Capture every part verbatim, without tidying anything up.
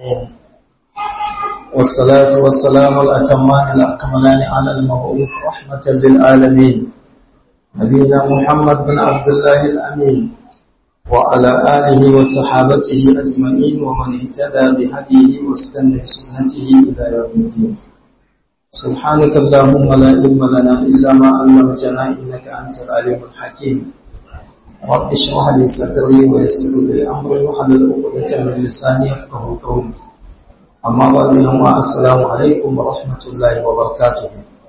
والصلاة والسلام الأتمان الأكملان على المبعوث رحمة للعالمين نبينا محمد بن عبد الله الأمين وعلى آله وصحابته أجمعين ومن اهتدى بهديه واستنى بسنته إلى يوم الدين. سبحانك اللهم لا علم لنا إلا ما علمتنا إنك أنت العليم الحكيم. رب اشرح لي صدري ويسر لي أمري واحلل عقدة من لساني يفقهوا قولي. أما بعد السلام عليكم ورحمة الله وبركاته.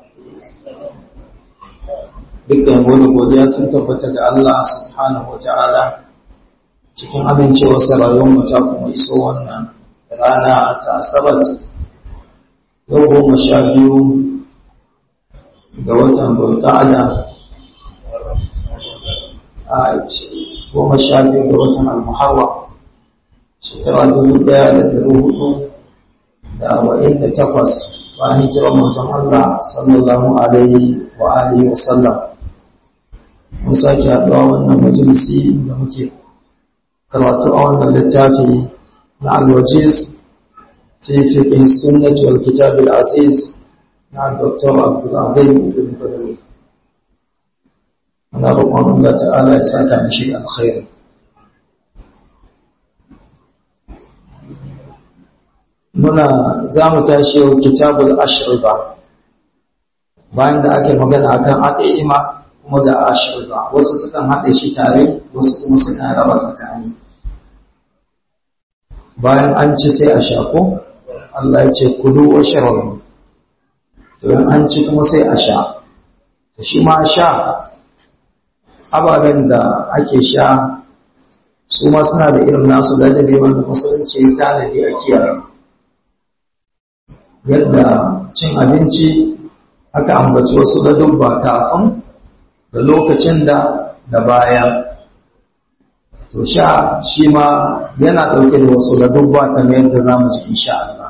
dukkan wani godiya sun tabbata ga Allah subhanahu wa ta'ala cikin amincewarsa rayuwar ta kuma iso wannan rana ta asabar yau goma sha biyu ga watan bulqa'ada a goma sha biyu ga watan al-muharram shekara dubu ɗaya da ɗari hudu da arba'in da takwas bayan hijirar manzon Allah sallallahu alaihi wa alihi wa sallam. Mun sake haɗuwa wannan majalisi da muke karatu a wannan littafi na al-wajiz fi fiqh sunnah wal kitab al-aziz na Doctor Abdul Azim bin Badawi. Muna roƙon Allah ta'ala ya saka mishi alkhairi. Muna za mu tashi yau kitabul ashriba bayan da ake magana akan at'ima kuma ga ashriba wasu sukan haɗe shi tare wasu kuma sukan raba tsakani. Bayan an ci sai a sha ko Allah ya ce kulu wa shrabu to an ci kuma sai a sha to shi ma sha ababen da ake sha su ma suna da irin nasu ladabi wanda musulunci ya tanadi a kiyaye. Yadda cin abinci aka ambaci wasu ladubba kafin da lokacin da da baya to sha shi ma yana ɗauke da wasu ladubba kamar yadda za mu ji insha Allah.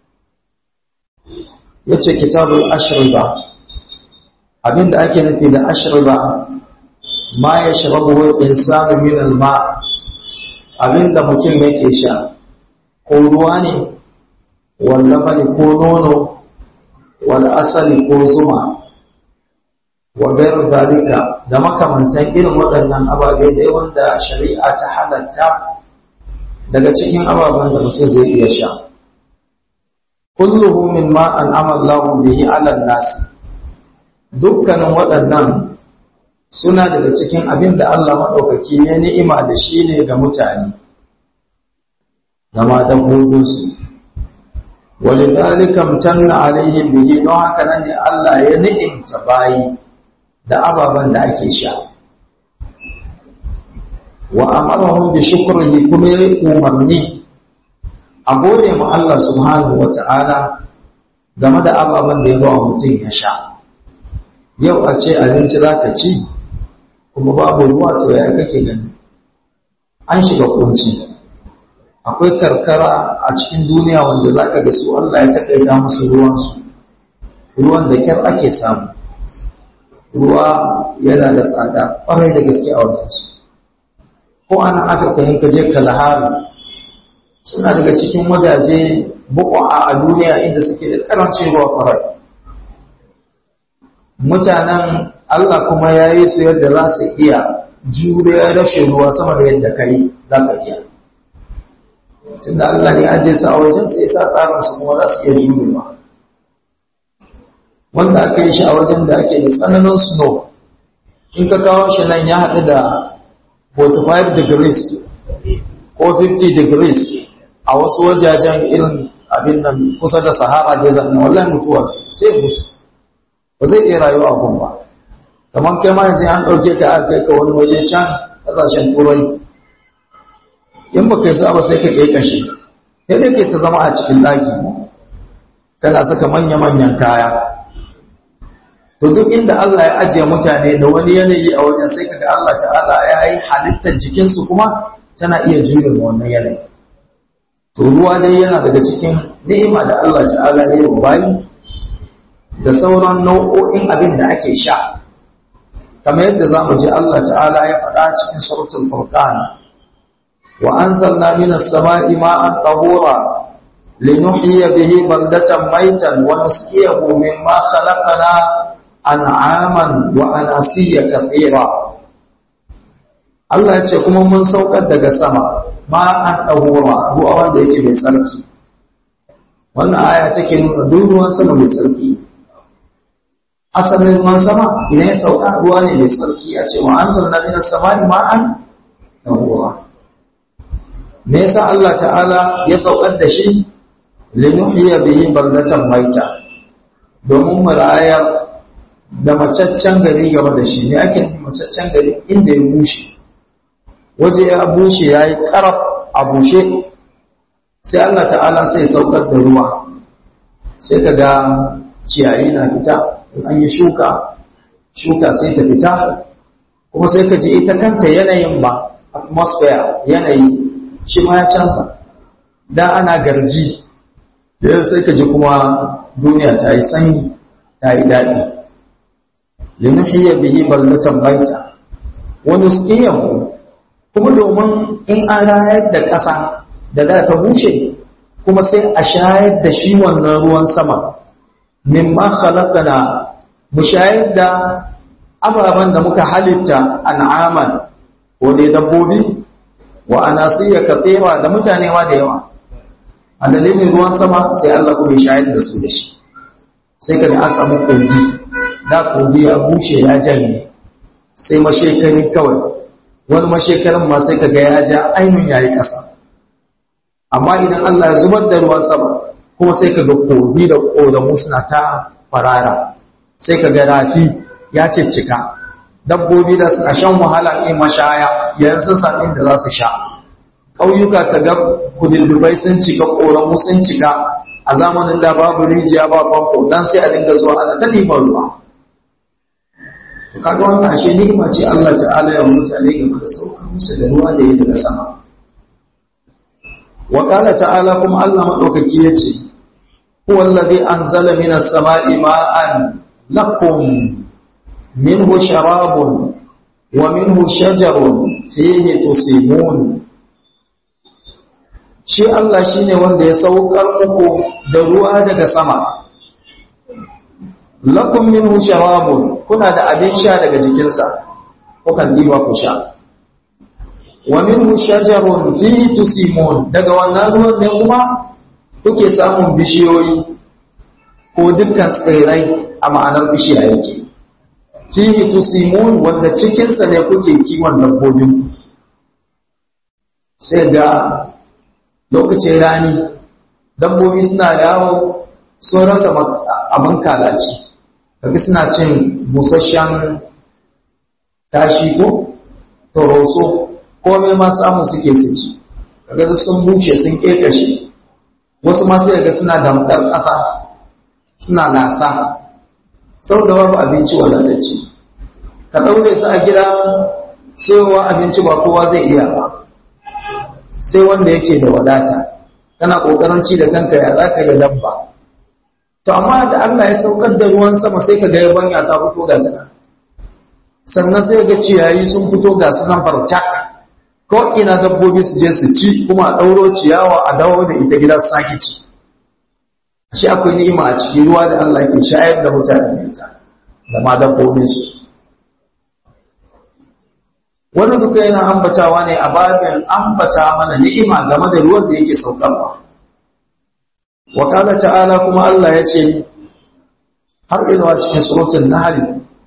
Ya ce kitabul ashriba abinda ake nufi da ashriba ma ya shirabu insanu min alma abinda mutum yake sha ko ruwa ne wallabani ko nono wal asali ko zuma wa gairu zalika da makamantan irin waɗannan ababe dai wanda shari'a ta halatta daga cikin ababen da mutum zai iya sha. Kulluhu mimma an'ama Allahu bihi 'ala an-nas dukkanin waɗannan suna daga cikin abin da Allah madaukaki ya ni'ima da shi ne ga mutane da ma dabbobinsu. ولذلك امتن عليهم به don haka nan ne Allah ya ni'imta bayi da ababan da ake sha wa amarahum bi shukrihi kuma ya umarni a gode mu Allah subhanahu wata'ala game da ababan da ya ba mutum ya sha. Yau a ce abinci zaka ci kuma babu ruwa to ya kake gani an shiga kunci. Akwai karkara a cikin duniya wanda za ka ga su Allah ya taƙaita musu ruwansu, ruwan da kyar ake samu, ruwa yana da tsada ƙwarai da gaske a wajensu. Ko ana Afirka yin kaje Kalahari suna daga cikin wajaje buƙwa a duniya inda suke da ƙarancin ruwa ƙwarai. Mutanen Allah kuma ya yi su yadda za su iya juriya rashin ruwa sama da yadda ka yi za ka iya. Tunda Allah ne aje su a wajen sai sa tsarin su kuma za su iya jurewa. Wanda aka yi shi a wajen da ake da tsananin snow in ka kawo shi nan ya haɗu da forty-five degrees ko fifty degrees a wasu wajajen irin abin nan kusa da Sahara desert na wallahi mutuwa sai mutu ba zai iya rayuwa a gun ba. Kamar kai ma yanzu an ɗauke ka aka kai ka wani waje can ƙasashen turai in ba kai saba sai ka kai kashe sai dai kai ta zama a cikin daki kana saka manya-manyan kaya. To duk inda Allah ya ajiye mutane da wani yanayi a wajen sai kaga Allah ta'ala ya yi halittar jikinsu kuma tana iya jure wannan yanayi. To ruwa dai yana daga cikin ni'ima da Allah ta'ala ya yi wa bayi da sauran nau'o'in abin da ake sha kamar yadda za mu ji Allah ta'ala ya faɗa cikin suratul Furqan wa anzalna minas sama'i ma'an tahura linuhyiya bihi baldatan maitan wa nusqiyahu mimma khalaqna an'aman wa anasiya kathira. Allah ya ce kuma mun saukar daga sama ma an ɗahura ruwa wanda yake mai tsarki. Wannan aya take nuna duk ruwan sama mai tsarki. Asalin ruwan sama idan ya sauka ruwa ne mai tsarki, a ce wa an zanna min as-samai ma'an ɗahura. Me yasa Allah ta'ala ya saukar da shi? Linuhyiya bihi baldatan maita, domin mu rayar da macaccen gari game da shi. Ne ake macaccen gari? Inda ya bushe, waje ya bushe ya yi ƙaraf a bushe, sai Allah ta'ala sai saukar da ruwa, sai ka ga ciyayi na fita. An yi shuka shuka sai ta fita, kuma sai ka ji ita kanta yanayin ba, atmosphere yanayi shi ma ya canza. Da ana garji, da sai ka ji kuma duniya ta yi sanyi, ta yi daɗi. Linuhyiya bihi baldatan maita wa nusqiyahu, kuma domin in an rayar da ƙasa da da ta bushe, kuma sai a shayar da shi wannan ruwan sama. Mimma khalaqana, mu shayar da ababen da muka halitta, an'aman ko dai dabbobi, wa anasiya kathira da mutane ma da yawa. A dalilin ruwan sama sai Allah kuma shayar da su da shi. Sai ka ga an samu kogi, da kogi ya bushe ya janye, sai mashekari kawai. Wani mashekarin ma sai ka ga ya ja ainihin yayi ƙasa. Amma idan Allah ya zubar da ruwan sama, kuma sai ka ga kogi da ƙoramu suna ta farara, sai ka ga rafi ya ciccika, dabbobi da suna shan wahala in mashaya yanzu san inda za su sha. Ƙauyuka ka ga kududdubai sun cika, ƙoramu sun cika. A zamanin da babu rijiya ba famfo, dan sai a dinga zuwa ana ta neman ruwa. To kaga wannan ashe ni'ima ce Allah ta'ala ya mutane game da saukar musu da ruwa da ya daga sama. Wa qala ta'ala, kuma Allah madaukaki yace huwa alladhi anzala minas sama'i ma'an lakum minhu sharabun wa minhu shajarun fihi tusimun. Shi Allah shine wanda ya saukar muku da ruwa daga sama. Lakum minhu sharabun, kuna da abin sha daga jikinsa, kukan diba ku sha. Wa minhu shajarun fihi tusimun, daga wannan ruwan ne kuma kuke samun bishiyoyi ko dukkan tsirrai, a ma'anar bishiya yake. Fihi tusimun, wanda cikinsa ne kuke kiwon dabbobin. Sai ga lokacin rani dabbobi suna yawo sun rasa abin kalaci, kaga suna cin busasshen tashi ko toroso, komai ma samu suke su ci, kaga sun bushe sun kekashe. Wasu ma sai ga suna damkar ƙasa suna lasa, saboda babu abinci wadatacce. Ka ɗaure su a gida, cewa abinci ba kowa zai iya ba, sai wanda yake da wadata. Kana kokarin ci da kanka, ya zaka ga dabba. To amma da Allah ya saukar da ruwan sama, sai ka ga yabanya ta fito ga tana, sannan sai ga ciyayi sun fito ga sunan barcak, ko ina dabbobi su je su ci, kuma a ɗauro ciyawa a dawo da ita gida su sake ci. Shi akwai ni'ima a cikin ruwa da Allah ke shayar da mutane da ita, da ma dabbobin su. Wannan duka yana ambatawa ne a babin ambata mana ni'ima game da ruwan da yake saukarwa. Wa qala ta'ala, kuma Allah ya ce har ila cikin suratul Nahl,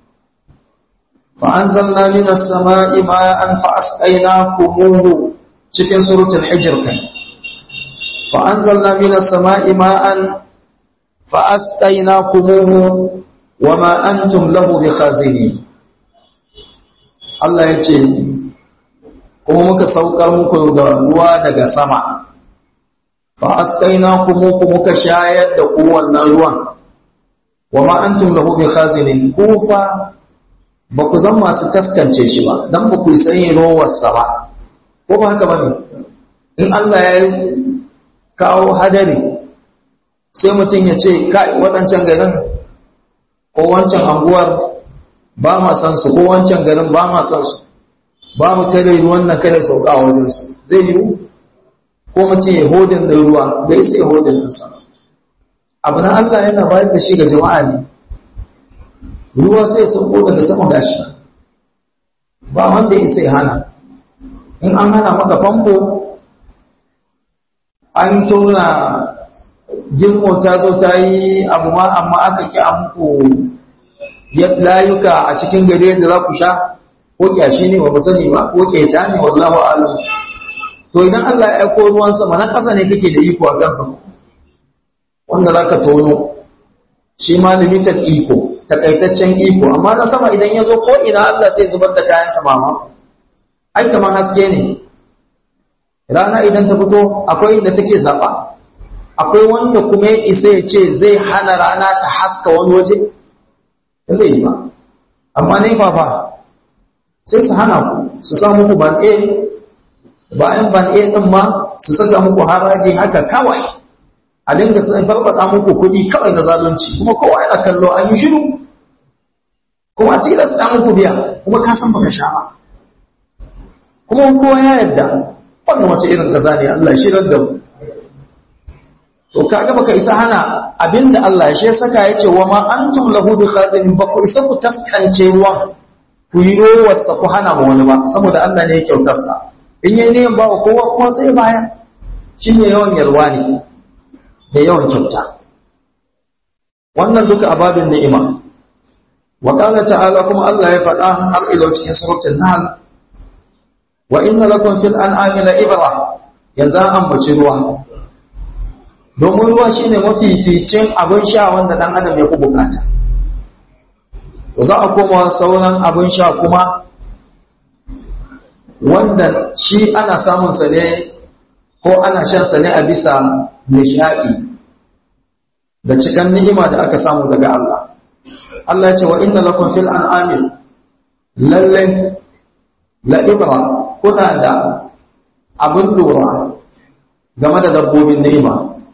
fa anzalna minas sama'i ma'an fa asqaynakumuhu, cikin suratul Hijr kai. Fa anzalna minas sama'i ma'an fa asqaynakumuhu wa ma antum lahu bikhazinin. Allah ya ce kuma muka saukar muku da ruwa daga sama, fa asqaynakum, muka shayar da ku wannan ruwan, wa ma antum lahu bikhazinin, ku fa ba ku zan masu taskance shi ba, dan ba ku sani rowarsa ba, ko ba haka bane? In Allah ya kawo hadari, sai mutum ya ce kai waɗancan garin ko wancan anguwar ba ma san su, ko wancan garin ba ma san su, ba mu tare ruwan nan kada sauka a wajen su, zai yiwu? ko mutum ya hodin da ruwa bai sai hodin ɗinsa abu na Allah yana bayar da shi ga jama'a ne ruwa sai sun ko daga sama gashi ba wanda ya sai hana in an hana maka famfo an tona girmo ta zo ta yi abu ma amma aka ki an ku layuka a cikin gari da za ku sha ko kyashi ne ba mu sani ba ko keta ne wallahu alam to idan Allah ya aiko ruwan sama na kasa ne kake da iko a kansa wanda zaka tono shi ma limited iko takaitaccen iko amma na sama idan ya zo ko ina Allah sai zubar da kayan sama ma ai kaman haske ne rana idan ta fito akwai inda take zaba akwai wanda kuma ya isa ya ce zai hana rana ta haska wani waje zai yi ba amma ne fa fa sai su hana ku su sa muku ban A bayan ban A din ma su saka muku haraji haka kawai a dinga sun farfada muku kuɗi kawai na zalunci kuma kowa yana kallo an yi shiru kuma a tilasta muku biya kuma ka san baka sha ba kuma kowa ya yarda wannan wace irin kaza ne Allah shi da mu to kaga baka isa hana abinda Allah ya saka yace wa ma antum lahu bikhazin ba ku isa ku taskance ruwan ku yi rowarsa ku hana ma wani ba saboda Allah ne ya kyautar sa in yayi ne ba kowa kuma sai baya shine yawan yalwa ne da yawan kyauta wannan duka ababin ni'ima wa qala ta'ala kuma Allah ya faɗa har ila cikin suratul nahl wa inna lakum fil an'ami la ibra yanzu an ambaci ruwa domin ruwa shine mafificin abin sha wanda dan adam ya ku bukata to za a koma sauran abin sha kuma wanda shi ana samun sa ne ko ana shan sa ne a bisa nishadi da cikan ni'ima da aka samu daga Allah Allah ya ce wa inna lakum fil an'ami lalle la ibra kuna da abin lura game da dabbobin ni'ima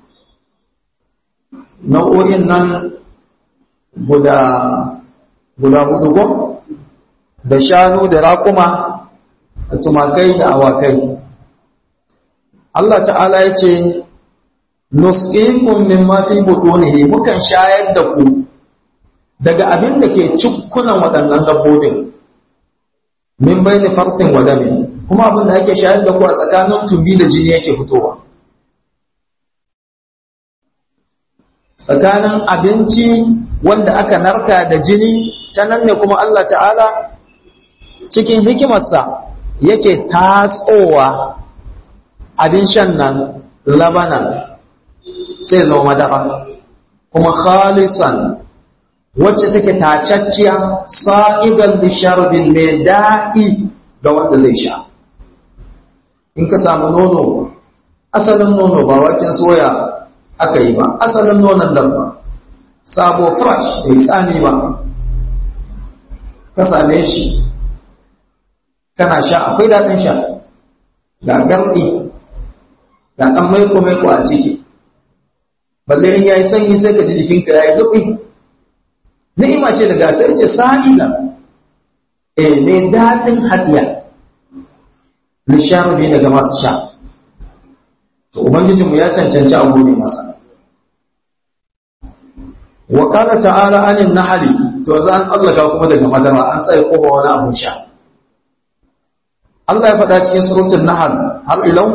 nau'o'in nan guda guda hudu ko da shanu da raƙuma da tumakai da awakai Allah ta'ala ya ce nusqikum mimma fi butunihi mukan shayar da ku daga abin da ke cikkunan waɗannan dabbobin min bayni farsin wa damin kuma abin da ake shayar da ku a tsakanin tumbi da jini yake fitowa tsakanin abinci wanda aka narka da jini ta nan ne kuma Allah ta'ala cikin hikimarsa yake tatsowa abin shan nan labanan sai zama madara kuma khalisan wacce take tacacciya sa'igal bisharbin mai daɗi ga wanda zai sha in ka samu nono asalin nono ba waken soya aka yi ba asalin nonon dabba sabo fresh bai tsami ba ka same shi kana sha akwai daɗin sha ga garɗi ga ɗan maiko-maiko a ciki balle in yayi sanyi sai ka ji jikinka yayi dubi ni'ima ce daga sai ce sa'ida eh ne dadin hadiya lisharubi daga masu sha to ubangijin mu ya cancanci abu ne masa wa qala ta'ala anin nahli to za an tsallaka kuma daga madara an sai kofa wani abu sha Allah ya faɗa cikin suratul nahl har ilau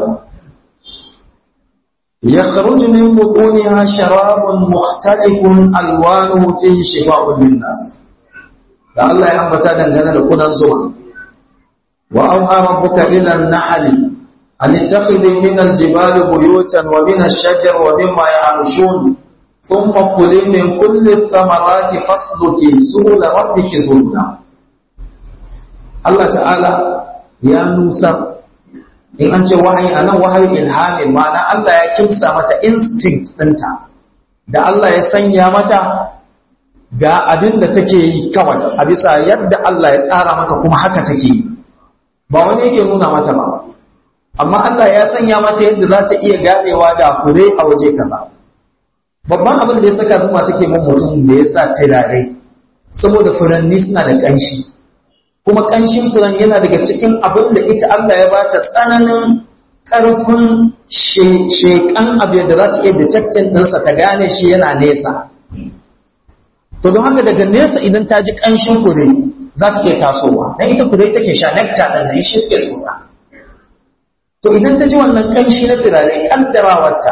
يخرج من بطونها شراب مختلف ألوانه فيه شفاء للناس لعل ينبتا دنگنا لكنا زوا وأوحى ربك إلى النحل أن اتخذي من الجبال بيوتا ومن الشجر ومما يعرشون ثم كلي من كل الثمرات فاسلكي سبل ربك ذللا الله تعالى يا موسى in an ce wahayi a nan wahayi ilhamin ma'ana Allah ya kimsa mata instinct ɗinta da Allah ya sanya mata ga abin da take yi kawai a bisa yadda Allah ya tsara mata kuma haka take yi ba wani yake nuna mata ba amma Allah ya sanya mata yadda za ta iya ganewa da fure a waje kaza babban abin da ya saka zuma take mun mutum da ya sa turare saboda furanni suna da ƙanshi kuma ƙanshin furen yana daga cikin abin da ita Allah ya ba ta tsananin ƙarfin shekan abu yadda za ta iya detectin ɗinsa ta gane shi yana nesa. To don haka daga nesa idan ta ji ƙanshin fure za ta iya tasowa, don ita fure take sha nekta ɗin na shi ke tsotsa. To idan ta ji wannan ƙanshi na turare ƙaddarawarta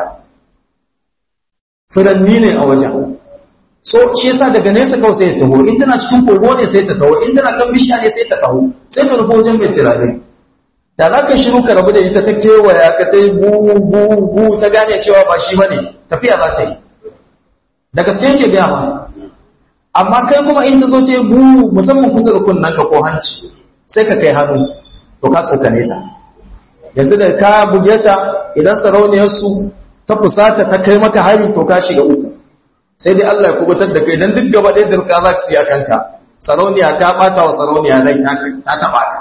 furanni ne a wajen. So shi yasa daga nesa kawai sai ta taho, in tana cikin kogo ne sai ta taho, in tana kan bishiya ne sai ta taho, sai ta rufe wajen mai turare. Da za ka shiru ka rabu da ita ta kewaya ka ta yi bu ta gane cewa ba shi ba ne, tafiya za ta yi. Da gaske yake gaya ma. Amma kai kuma in ta zo ta yi bu musamman kusa da kunnanka ko hanci, sai ka kai hannu, to ka tsokane ta. Yanzu da ka buge ta idan sarauniyarsu ta fusata ta kai maka hari to ka shiga uku. Sai dai Allah ya kubutar da kai don duk gaba ɗaya dirka za ta siya kanka. Sarauniya ta ɓata wa sarauniya rai ta taɓa ka.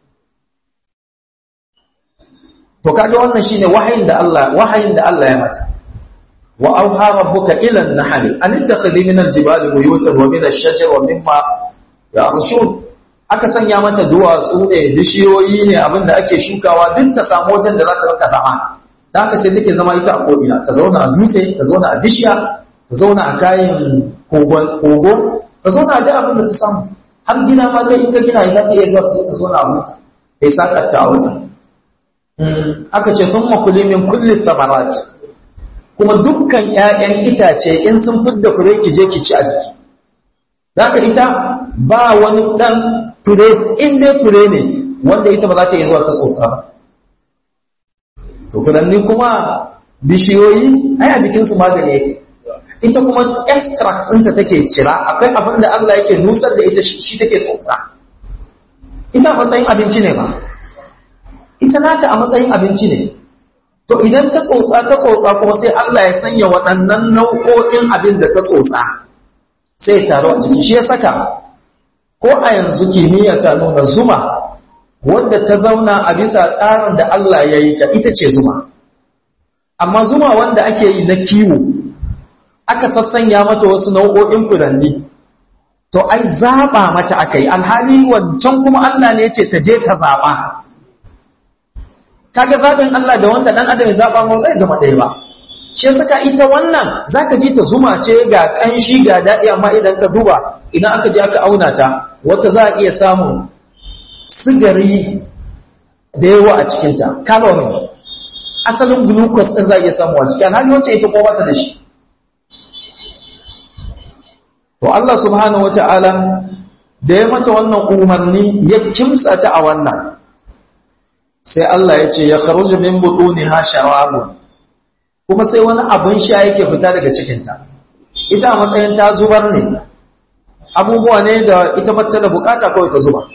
To kaga wannan shine wahayin da Allah wahayin da Allah ya mata. Wa auha rabbuka ila an-nahl an ittakhidhi min al-jibali buyutan wa min ash-shajari wa mimma ya'rushun. Aka sanya mata duwatsu ne, bishiyoyi ne, abinda ake shukawa duk ta samu wajen da za ta rinka zama. Dan haka sai take zama ita a ko'ina, ta zauna a dutse, ta zauna a bishiya, ta zauna a kayan kogon kogo, ta zauna a duk abin da ta samu. Har gina ma kai in ka gina ita ta iya zuwa ta zauna a mutu. Ta yi sakatta a wajen. Aka ce sun makuli min kulli samarat, kuma dukkan ‘ya'yan itace in sun fidda fure ki je ki ci a jiki. Za ka ita ba wani ɗan fure, in dai fure ne wanda ita ba za ta iya zuwa ta tsotsa ba. To furanni kuma bishiyoyi, ai a jikinsu magani yake. Ita kuma extract ɗinta take cira, akwai abin da Allah yake nusar da ita shi take tsotsa. Ita matsayin abinci ne ba. Ita nata a matsayin abinci ne. To idan ta tsotsa ta tsotsa kuma sai Allah ya sanya waɗannan nau'o'in abin da ta tsotsa sai ya taru a jiki. Shi ya saka ko a yanzu kimiyya ta nuna zuma wadda ta zauna a bisa tsarin da Allah ya yi ta ita ce zuma. Amma zuma wanda ake yi na kiwo aka sassanya mata wasu nau'o'in furanni to ai zaɓa mata aka yi, alhali wancan kuma Allah ne ya ce ta je ta zaɓa. Kaga zaɓin Allah da wanda ɗan adam ya zaɓa ma zai zama ɗaya ba. Shi saka ita wannan zaka ji ta zuma ce ga ƙanshi ga daɗi, amma idan ka duba idan aka je aka auna ta wata za a iya samun sigari da yawa a cikinta, calorie, asalin glucose ɗin za a iya samu a ciki, alhali wacce ita ko ba ta da shi. To Allah subhanahu wata'ala da ya mata wannan umarni ya kimtsa ta a wannan, sai Allah ya ce ya kharuju min butuniha sharabun, kuma sai wani abin sha yake fita daga cikinta. Ita a matsayin ta zubar ne, abubuwa ne da ita bata da bukata kawai ta zuba.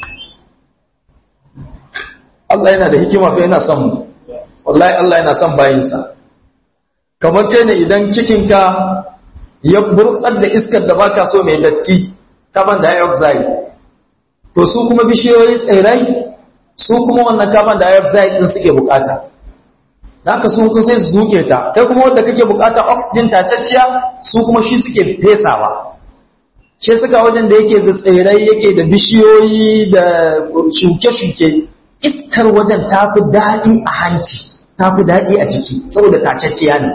Allah yana da hikima fa yana son mu, wallahi Allah yana son bayinsa. Kamar kai ne idan cikinka ya burtsar da iskar da baka so mai datti, carbon dioxide, to su kuma bishiyoyi tsirrai su kuma wannan carbon dioxide din suke bukata. Da haka su kuma sai su zuke ta, kai kuma wanda kake bukata oxygen tacacciya su kuma shi suke fesawa. Shi suka wajen da yake da tsirrai yake da bishiyoyi da shuke-shuke, iskar wajen ta fi daɗi a hanci, ta fi daɗi a ciki saboda tacacciya ne.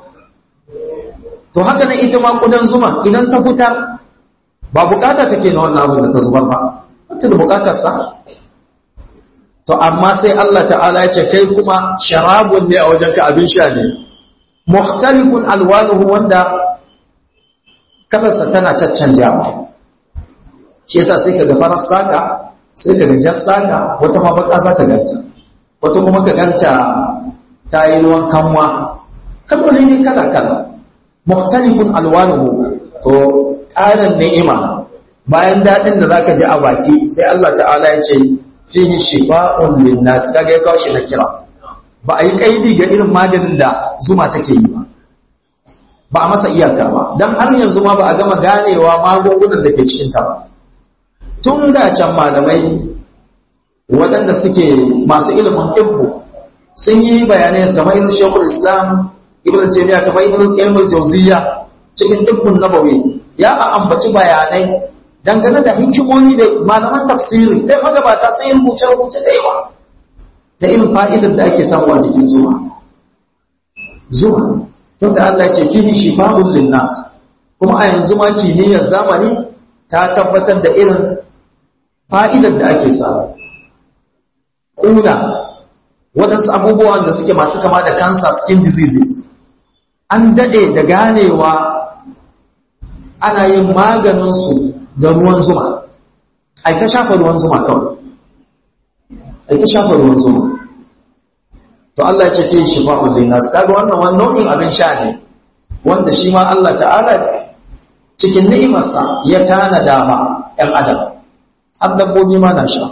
To haka nan ita ma kudan zuma idan ta fitar ba bukata take na wannan abin da ta zubar ba, wata da bukatarsa. To amma sai Allah ta'ala ya ce kai kuma sharabun ne a wajenka, abin sha ne mukhtalifun alwanuhu wanda kalarsa tana caccanjawa. Shi yasa sai kaga farar saka, sai kaga jar saka, wata ma baka za ka ganta, wata kuma ka ganta ta yi ruwan kanwa, kaloli ne kala kala mukhtalifun alwanuhu. To ƙarin ni'ima bayan daɗin da zaka ji a baki sai Allah ta'ala ya ce fihi shifa'un linnas, kaga ya kawo shi na kira, ba a yi kaidi ga irin maganin da zuma take yi ba, ba a masa iyaka ba, dan har yanzu ma ba a gama ganewa magungunan da ke cikin ta ba. Tun da can malamai waɗanda suke masu ilimin ibbu sun yi bayanai kamar irin Sheikhul Islam Ibn Taymiyyah, kamar Ibn Qayyim al-Jawziyya cikin Tibbun Nabawi ya ambaci bayanai dangane da hikimomi da malaman tafsiri dai magabata sun yi rubuce-rubuce da yawa da irin fa'idar da ake samu a jikin zuma zuma tunda Allah ce fihi shifa'un linnas kuma a yanzu ma kimiyyar zamani ta tabbatar da irin fa'idar da ake samu kuna waɗansu abubuwan da suke masu kama da cancer skin diseases an daɗe da ganewa ana yin maganinsu da ruwan zuma ai ta shafa ruwan zuma kawai ai ta shafa ruwan zuma to Allah ya ce fi shifa'un linnas kaga wannan wani nau'in abin sha ne wanda shi ma Allah ta'ala cikin ni'imarsa ya tanada ma ‘yan adam har dabbobi ma na sha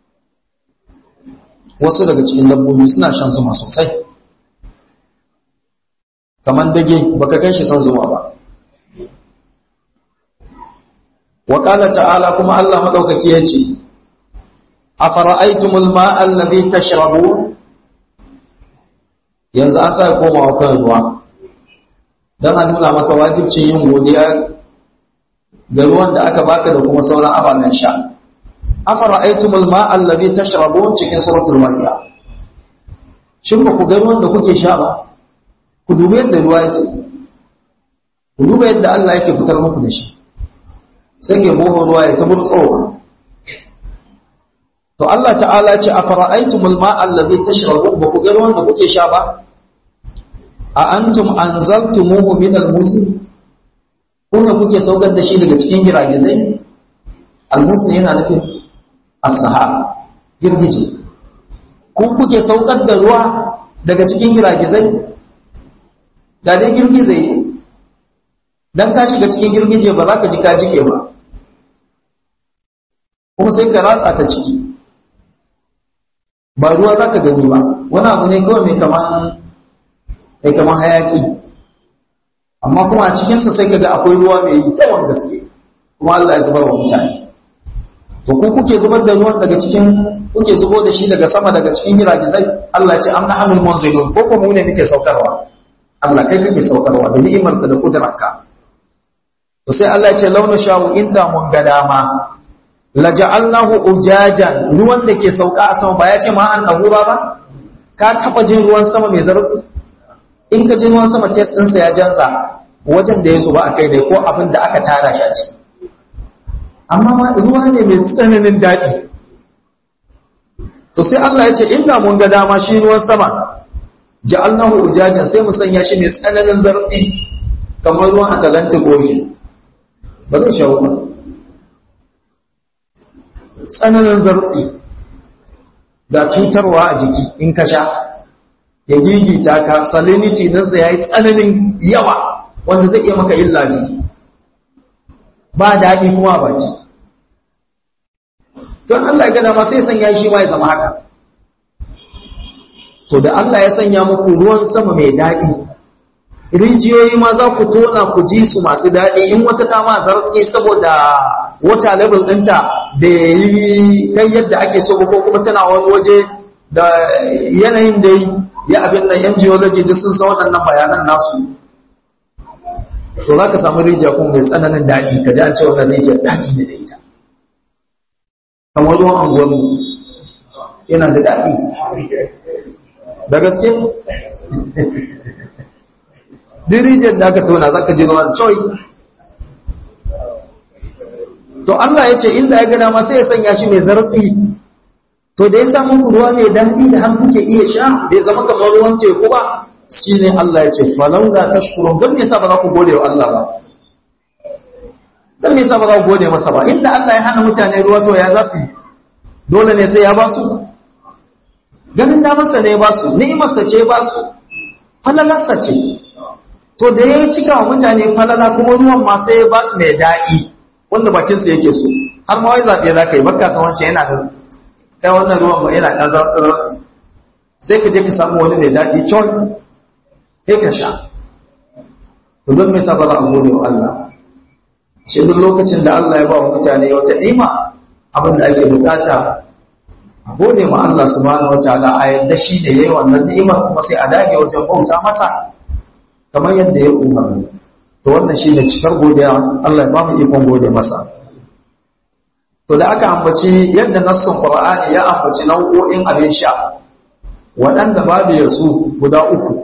wasu daga cikin dabbobi suna shan zuma sosai kamar dage baka kai shi son zuma ba wa qala ta'ala kuma Allah madaukaki yace afara'aytumul ma'a alladhi tashrabun yanzu an sa komawa kan ruwa dan a nuna maka wajibcin yin godiya ga ruwan da aka baka da kuma sauran ababen sha afara'aytumul ma'a alladhi tashrabun cikin suratul waqi'a shin ba ku ga ruwan da kuke sha ba ku duba yadda ruwa yake ku duba yadda Allah yake fitar muku da shi sai ke boho ruwa ya ta burtsowa to Allah ta'ala ce afara'aytumul ma'a alladhi tashrabun ba ku ga ruwan da kuke sha ba a antum anzaltumuhu min al-musin kuma kuke saukar da shi daga cikin giragizai al-musin yana nufin as-sahab girgije ku kuke saukar da ruwa daga cikin giragizai da dai girgizai dan ka shiga cikin girgije ba za ka ji ka jike ba kuma sai ka ratsa ta ciki ba ruwa za ka gani ba wani abu ne kawai mai kaman mai kaman hayaki amma kuma a cikinsa sai ka ga akwai ruwa mai yawan gaske kuma Allah ya zubar wa mutane to ku kuke zubar da ruwan daga cikin kuke zubo da shi daga sama daga cikin giragizai Allah ya ce amna hamil munzilun ko kuma mu ne muke saukarwa Allah kai kake saukarwa da ni'imarka da kudrarka to sai Allah ya ce launa sha'u inda mun ga dama laja'alnahu ujajan ruwan da ke sauka a sama ba ya ce ma an dahura ba ka taba jin ruwan sama mai zartsi in ka ji ruwan sama test din sa ya jansa wajen da ya zuba akai ne ko abin da aka tara shi a ciki amma ma ruwa ne mai tsananin dadi to sai Allah ya ce inda mun ga dama shi ruwan sama ja'alnahu ujajan sai mu sanya shi mai tsananin zartsi kamar ruwan Atlantic Ocean ba zai shawo ba tsananin zartsi da cutarwa a jiki in ka sha ya gigita ka salinity ɗinsa ya yi tsananin yawa wanda zai iya maka illa jiki ba daɗi kuma a baki don Allah ya gada ma sai sanya shi ma ya zama haka to da Allah ya sanya muku ruwan sama mai daɗi rijiyoyi ma za ku tona ku ji su masu daɗi in wata ta ma zartsi saboda wata level ɗinta da yi kai yadda ake so ko kuma tana wani waje da yanayin da ya abin nan yan geology duk sun san waɗannan bayanan nasu to za ka samu rijiya kuma mai tsananin daɗi ka ji an ce wannan rijiyar daɗi ne da ita kamar ruwan anguwanmu yana da daɗi da gaske duk rijiyar da aka tona za ka ji ruwan coy to Allah ya ce inda ya gada ma sai ya sanya shi mai zartsi to da ya samu ku ruwa mai daɗi da har kuke iya sha bai zama kamar ruwan teku ba shi ne Allah ya ce falau da tashkurun don me yasa ba za ku gode wa Allah ba don me yasa ba za ku gode masa ba inda Allah ya hana mutane ruwa to ya za su dole ne sai ya ba su ganin damarsa ne ya ba su ni'imarsa ce ya ba su falalarsa ce to da ya cika wa mutane falala kuma ruwan ma sai ya ba su mai daɗi wanda bakinsa yake so har ma wai zaɓe za ka yi baka san wancan yana da kai wannan ruwan ba yana ɗan zartsi sai ka je ka samu wani mai daɗi coy sai ka sha to don me sa ba za a gode wa Allah shi duk lokacin da Allah ya ba wa mutane wata ni'ima abin da ake bukata a gode ma Allah subhanahu wataala a yadda shi ne yayi wannan ni'imar kuma sai a dage wajen bauta masa kamar yadda ya umarni to wannan shi ne cikar godiya Allah ya ba mu ikon gode masa to da aka ambaci yadda nassin Qur'ani ya ambaci nau'o'in abin sha waɗanda babu yasu guda uku,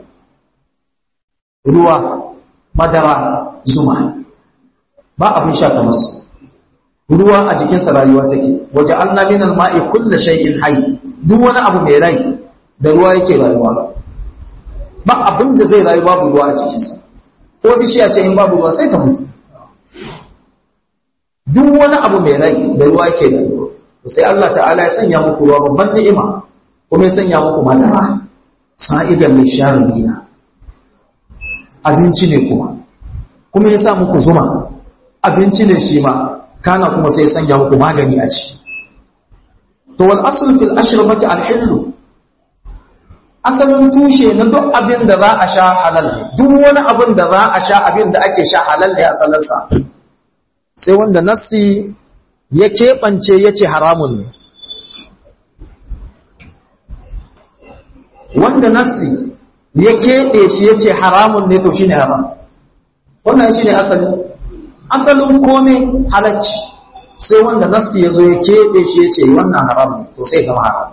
ruwa, madara, zuma, ba abin sha kamar su. Ruwa a jikinsa rayuwa take, waje an namin alma'i kulle shay'in hai, duk wani abu mai rai da ruwa yake rayuwa. Ba abin da zai rayu babu ruwa a jikinsa, ko bishiya ce in babu ruwa sai ta mutu. Duk wani abu mai rai da ruwa yake rayuwa. Sai Allah ta'ala ya sanya muku ruwa babban ni'ima, kuma ya sanya muku madara, sa'idan lisharina. Abinci ne kuma, kuma ya sa muku zuma, abinci ne shi ma, kana kuma sai sanya muku magani a ciki. To wal asl fil ashrabati al hillu, asalin tushe na duk abin da za a sha halal ne, duk wani abin da za a sha abin da ake sha halal ne asalinsa. Sai wanda nassi ya keɓance ya ce haramun ne. Wanda nassi ya keɓe shi ya ce haramun ne to shi ne haram. Wannan shi ne asali. Asalin kome halacci, sai wanda nassi ya zo ya keɓe shi ya ce wannan haram ne to sai zama haram.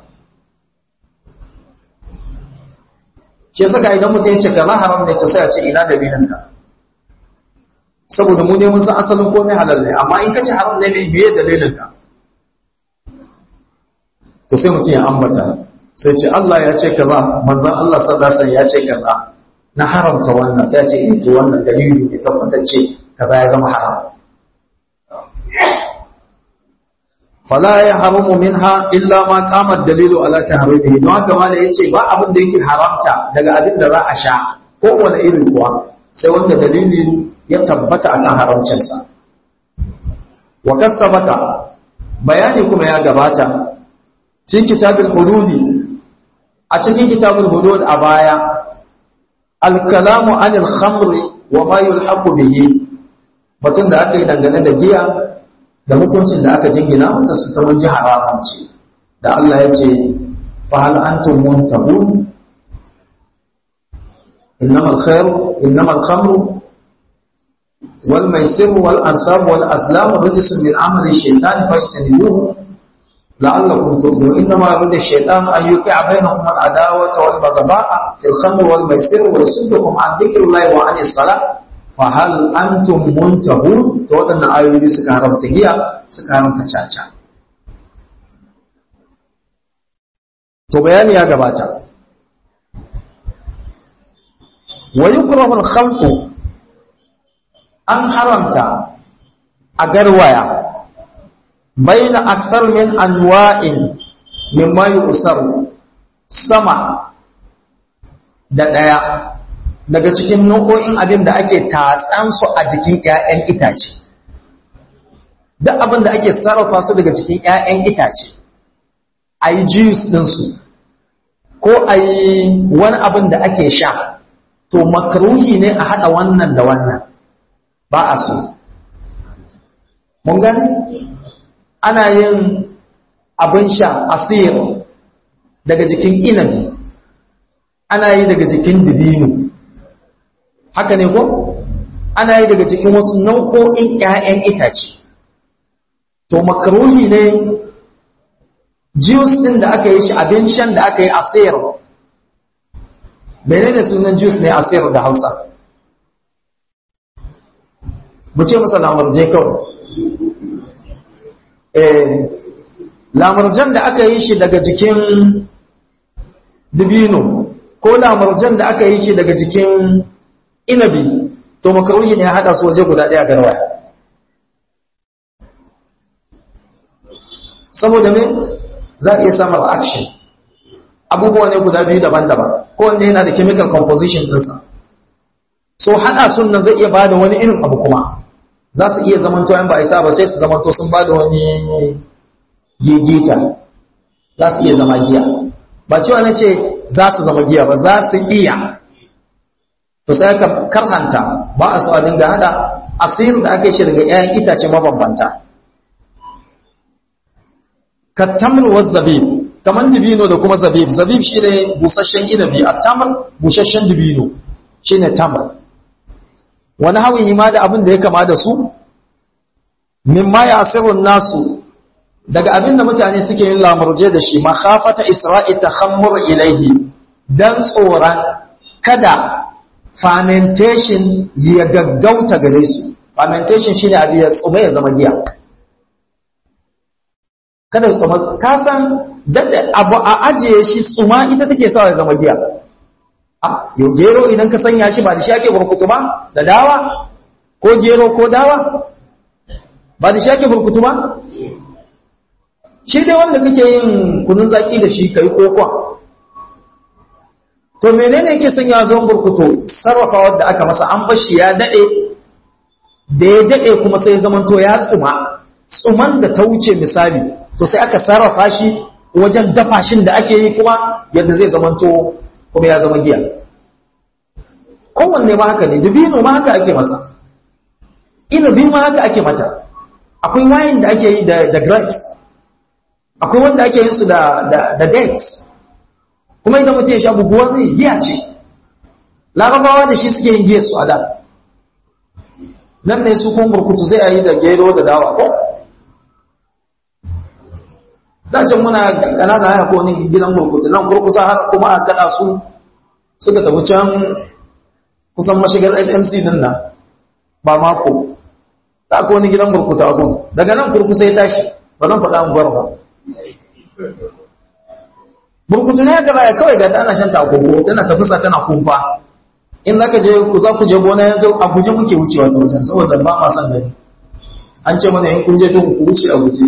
Shi saka idan mutum ya ce kaza haram ne to sai a ce ina dalilin ka. Saboda mu ne mun san asalin komai halal ne, amma in ka ce haram ne mai biye dalilin ka. To sai mutum ya ambata, sai ce Allah ya ce kaza, manzon Allah sallallahu alaihi wasallam ya ce kaza, na haramta wannan, sai ya ce eh to wannan dalili ne tabbatacce kaza ya zama haram. Fala ya haramu minha illa ma qama dalilu ala tahrimihi. Don haka ma da yace ba abin da yake haramta daga abin da za a sha ko wani irin kuwa sai wanda dalili ya tabbata akan haramcinsa. Wa kasabaka bayani kuma ya gabata cikin kitabul hududi, a cikin kitabul hudud a baya al-kalamu anil khamri wa ma yulhaqu bihi, batun da aka yi dangane da giya da hukuncin da aka jingina mata su ta wajen haramun ce, da Allah ya ce fa hal antum muntahun innamal khairu innamal khamru wal maisir wal ansab wal azlam rijsun min amali shaytan fajtanibuhu la'allakum tuflihun. innama yuridu ash-shaytanu an yuqi'a bainakum al-adawata wal baghdha'a fil khamri wal maisir wa yasuddukum an dhikrillahi wa 'anis salah fa hal antum muntahun. To wadannan ayoyi suka haramta giya, suka haramta caca. To bayani ya gabata. Wa yukrahu al-khalqu, an haramta a garwaya baina akthar min anwa'in mimma yusaru, sama da daya daga cikin nau'o'in abin da ake tatsansu a jikin ƴaƴan itace. Duk abin da ake sarrafa su daga cikin ƴaƴan itace, a yi juice ɗinsu ko a yi wani abin da ake sha, to makruhi ne a haɗa wannan da wannan, ba a so. Mun gani? Ana yin abin sha asir daga jikin inabi, ana yi daga jikin dibino, haka ne ko? Ana yi daga cikin wasu nau'o'in ƴaƴan itace. To makruhi ne juice din da aka yi shi, abin shan da aka yi asir. Menene sunan juice ne asir da Hausa? Mu ce masa lamurje kawai. Eh, lamurjan da aka yi shi daga jikin dibino ko lamurjan da aka yi shi daga jikin inabi, to makaruhi ne ya hada su waje guda daya garwaya. Saboda me za a iya samun reaction, abubuwa ne guda biyu daban-daban, kowanne yana da chemical composition ɗinsa. So hada sun nan zai iya bada wani irin abu kuma, za su iya zamanto yan ba a isa ba sai su zamanto sun bada wani gigita, za su iya zama giya. Ba cewa na ce za su zama giya ba, za su iya. To sai ka karhanta, ba a so a dinga hada asir da aka yi shi daga ƴaƴan itace mabambanta. Ka tamr wa zabib, kaman dibino da kuma zabib. Zabib shine busasshen inabi, at-tamr busasshen dibino shine tamr. Wani hawi ma da abin da ya kama da su, mimma yasirun nasu, daga abin da mutane suke yin lamurje da shi, makhafata isra'i takhammur ilaihi, dan tsoron kada fermentation ya gaggauta gare su. Fermentation shine abu ya tsuma ya zama giya. Kada tsuma, ka san dadda abu a ajiye shi tsuma ita take sawa ya zama giya. Ah, yau gero idan ka sanya shi ba da shi ake burkutu ba da dawa ko gero ko dawa ba da shi ake burkutu ba? Shi dai wanda kake yin kunun zaki da shi kai kokon. To menene yake sanya zuwan burkutu? Sarrafa wanda aka masa an bashi ya dade, da ya dade kuma sai zamanto ya tsuma. Tsuman da ta wuce misali, to sai aka sarrafa shi wajen dafa shin da ake yi kuma yadda zai zamanto kuma ya zama giya. Kowanne ma haka ne, dubino ma haka ake masa. Inabi ma haka ake mata. Akwai wine da ake yi da, da grapes. Akwai wanda ake yin su da, da, da dates. Kuma idan mutum ya sha buguwa zai giya ce. Larabawa da shi suke yin giya su a da. Nan ne su kuma burkutu sai a yi da gero da dawa ko? Dacin muna ƙanana haya ko wani gidan burkutu nan kurkusa har kuma a kaɗa su suka tafi can kusan mashigar F M C din nan ba mako. Ta ko wani gidan burkutu a gun. Daga nan kurkusa ya tashi ba zan faɗa mu ba. Burkutu ne haka zai kawai ga ta ana shan takogo tana tafasa tana kumfa. In zaka je ku za ku je gona yanzu a guje muke wucewa ta wajen saboda ba ma san gani. An ce mana in kun je to ku wuce a guje.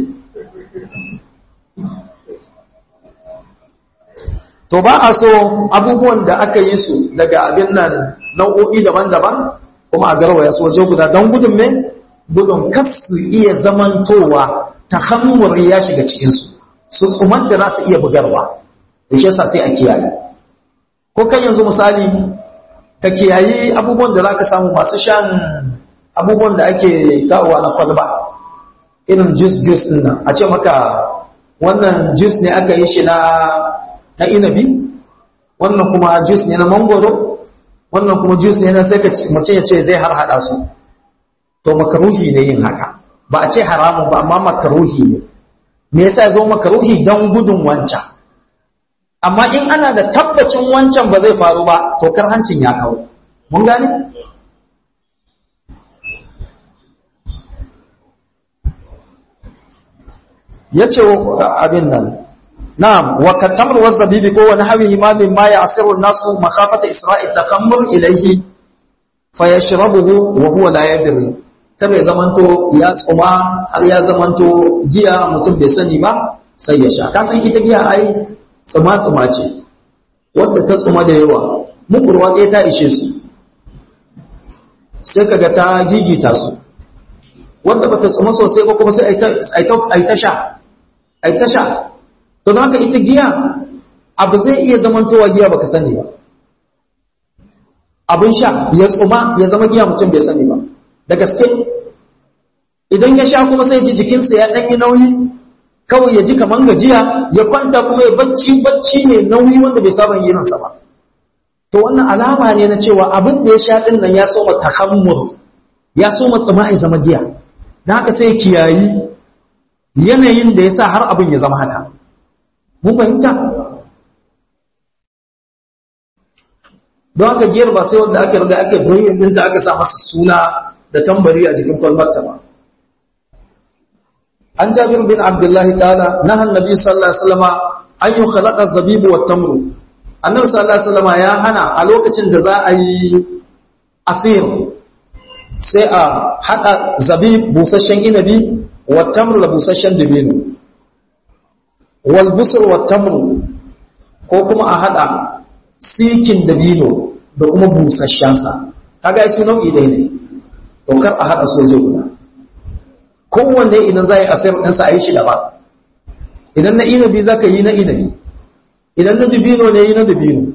To ba a so abubuwan da aka yi su daga abin nan nau'o'i daban-daban kuma a garwaya su waje guda don gudun me gudun kasu iya zamantowa ta hammur ya shiga cikinsu su tsumar da za ta iya bugarwa da shi yasa sai a kiyaye. Ko kan yanzu misali ka kiyayi abubuwan da za ka samu masu shan abubuwan da ake kawowa na kwalba irin juice juice ɗin nan a ce maka wannan juice ne aka yi shi na na inabi, wannan kuma juice ne na mangoro, wannan kuma juice ne na sai ka mutum ya ce zai har hada su. To makaruhi ne yin haka, ba a ce haramun ba amma makaruhi ne. Me yasa zo makaruhi don gudun wancan? Amma in ana da tabbacin wancan ba zai faru ba, to kar hancin ya kawo. Mun gane? Yace abin nan نعم وكالتمر والزبيب كو ونحوهما مما يعصر الناس مخافة إسراء التخمر إليه فيشربه وهو لا يدري كما زمانتو يا tsuma har ya zamanto giya mutum bai sani ba sai ya sha kasan ita giya ai tsuma tsuma ce wanda ta tsuma da yawa mukurwa ɗaya ta ishe su sai kaga ta gigita su wanda bata tsuma sosai ba kuma sai ai ta sha ai ta sha to don haka ita giya abu zai iya zamantowa giya baka sani ba abin sha ya tsuma ya zama giya mutum bai sani ba da gaske idan ya sha kuma sai ji jikinsa ya ɗanyi nauyi kawai ya ji kaman gajiya ya kwanta kuma ya bacci bacci ne nauyi wanda bai saba yin sa ba to wannan alama ne na cewa abin da ya sha din nan ya soma tahammur ya soma tsuma ya zama giya don haka sai kiyayi yanayin da ya sa har abin ya zama haka. Mun fahimta? Don haka giyar ba sai wanda aka riga aka doyin din da aka sa masa suna da tambari a jikin kwalbarta ba. An Jabir bin Abdullah ta'ala nahan Nabi sallallahu alaihi wasallam an yi khalaqa zabibu wa tamru. Annabi sallallahu alaihi wasallam ya hana a lokacin da za a yi asir sai a hada zabib busasshen inabi wa tamru da busasshen dabino. wal busr wat tamru ko kuma a hada sikin dabino da kuma busasshen sa kaga su nau'i dai ne to kar a hada soje guda kowanne idan zai asir din sa ayi shi daban idan na inabi zaka yi na inabi idan na dabino ne yi na dabino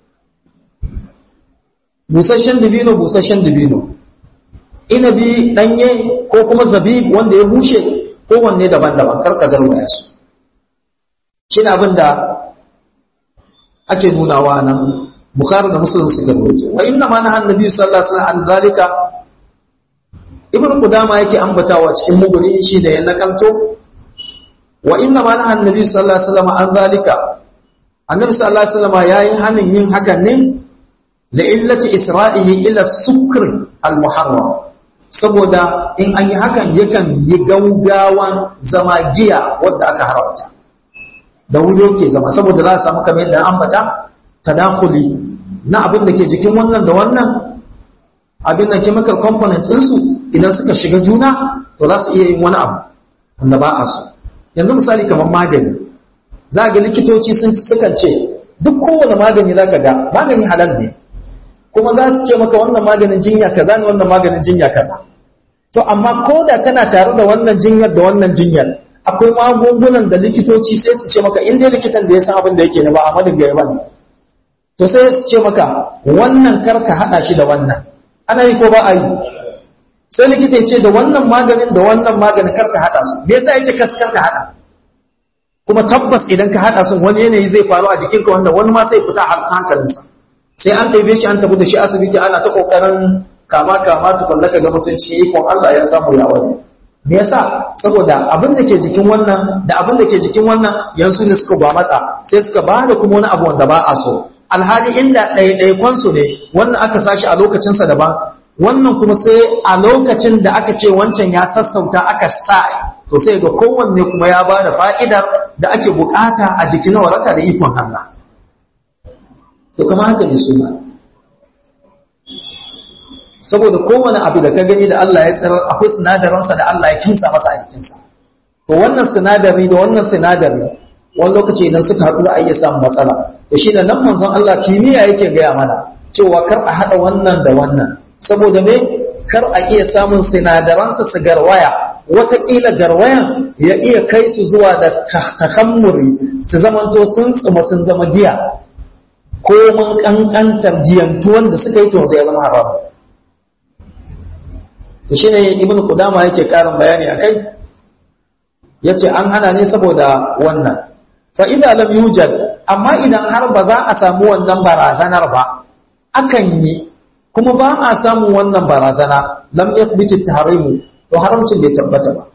busasshen dabino busasshen dabino inabi danye ko kuma zabib wanda ya bushe kowanne daban-daban kar ka garwaya su shine abin da ake nunawa nan Bukhari da Muslim suka rawaito wa inna ma nahan nabi sallallahu alaihi wasallam an zalika ibn Qudama yake ambatawa cikin muguni shi da ya nakalto wa inna ma nahan nabi sallallahu alaihi wasallam an zalika annabi sallallahu alaihi wasallam yayi hanin yin hakan ne la illati isra'ihi ila sukr al-muharram, saboda in an yi hakan yakan yi gaugawan zama giya wadda aka haramta da wuri yake zama, saboda za a samu kamar yadda ambata tadakhuli na abin da ke jikin wannan da wannan abin da chemical components ɗinsu idan suka shiga juna to za su iya yin wani abu wanda ba a so. Yanzu misali kamar magani, za ga likitoci sun sukan ce duk kowane magani za ka ga magani halal ne, kuma za su ce maka wannan maganin jinya kaza ne, wannan maganin jinya kaza. To amma ko da kana tare da wannan jinyar da wannan jinyar, akwai magungunan da likitoci sai su ce maka in dai likitan da ya san abin da yake ne ba a madin gaya ba ne, to sai su ce maka wannan karka haɗa shi da wannan. Ana yi ko ba a yi? Sai likita ya ce da wannan maganin da wannan maganin karka haɗa su. Me yasa ya ce karka haɗa? Kuma tabbas idan ka haɗa su wani yanayi zai faru a jikinka wanda wani ma sai fita hankalinsa. Sai an ɗaibe shi an tafi da shi asibiti ana ta ƙoƙarin kama kama tukun da ka ga mutum cikin ikon Allah ya samu ya wani. Me yasa? Saboda abin da ke jikin wannan da abin da ke jikin wannan yanzu ne suka ba matsa, sai suka ba da kuma wani abu wanda ba a so. Alhali inda ɗaiɗaikonsu ne wannan aka sashi a lokacinsa daban, wannan kuma sai a lokacin da aka ce wancan ya sassauta aka sa, to sai ga kowanne kuma ya ba da fa'idar da ake bukata a jiki na waraka da ikon Allah. To kama haka ne suna, saboda kowane abu da ka gani da Allah ya tsirar akwai sinadaransa da Allah ya kimsa masa a jikinsa. To wannan sinadari da wannan sinadari wani lokaci idan suka haɗu za a iya samun matsala. Da shi da nan manzon Allah kimiyya yake gaya mana cewa kar a haɗa wannan da wannan, saboda me kar a iya samun sinadaransa su garwaya, wataƙila garwayan ya iya kai su zuwa da takammuri su zamanto sun tsuma sun zama giya, ko mun ƙanƙantar giyantuwan da suka yi to zai zama haram. Da shi ne ibn Qudama yake ƙarin bayani a kai, ya ce an hana ne saboda wannan. Fa'ida lam yujad, amma idan har ba za a samu wannan barazanar ba, akan yi, kuma ba a samun wannan barazana, lam yathbiti tahrimu, to haramcin bai tabbata ba.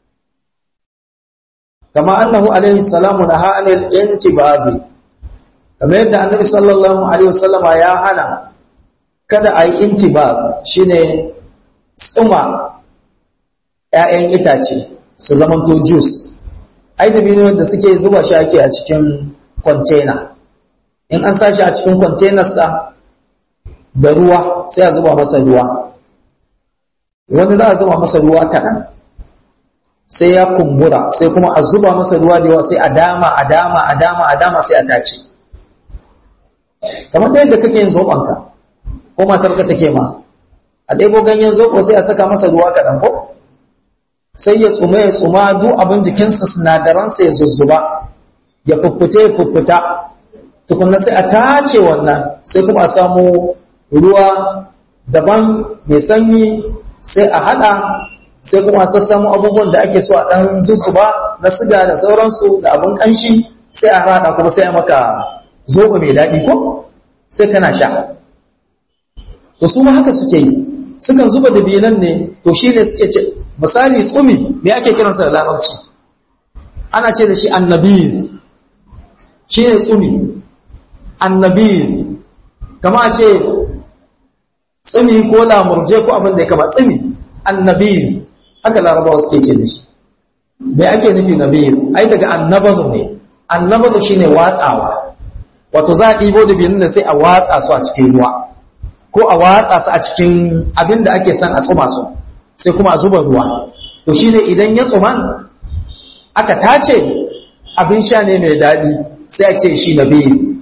Kama annahu alaihi salamu naha anil intibadi, kamar yadda annabi sallallahu alaihi wasallama ya hana kada a yi intibad, shine tsuma ‘ya'yan itace su zamanto juice. Ai da biyu da suke zuba shi ake a cikin container, in an sa shi a cikin containersa da ruwa sai a zuba masa ruwa, wani za a zuba masa ruwa kaɗan sai ya kumbura, sai kuma a zuba masa ruwa da yawa sai a dama a dama a dama a dama sai a tace, kamar da yadda kake yin zoɓonka ko matarka take ma, a ɗaibo ganyen zoɓo sai a saka masa ruwa kaɗan ko sai ya tsuma ya tsuma duk abin jikinsa sinadaransa ya zuzzuba ya fuffuta ya fuffuta tukunna sai a tace wannan, sai kuma a samu ruwa daban mai sanyi sai a hada, sai kuma a sassamu abubuwan da ake so a ɗan zuzzuba na siga da sauransu da abin ƙanshi sai a hada kuma sai a maka zoɓo mai daɗi ko sai kana sha. To su ma haka suke yi, sukan zuba da binan ne, to shi ne suke ce misali tsumi me ake kiransa da larabci, ana ce da shi annabi, shi ne tsumi annabi, kama a ce tsumi ko lamurje ko abin da ya kama tsumi annabi, haka larabawa suke ce da shi. me ake nufi nabi? Ai daga annabazu ne, annabazu shine watsawa, wato za a ɗibo da biyan da sai a watsa su a cikin ruwa ko a watsa su a cikin abin da ake son a tsuma su, sai kuma a zuba ruwa, to shi ne idan ya tsuman aka tace abin sha ne mai daɗi sai a ce shi na biyu.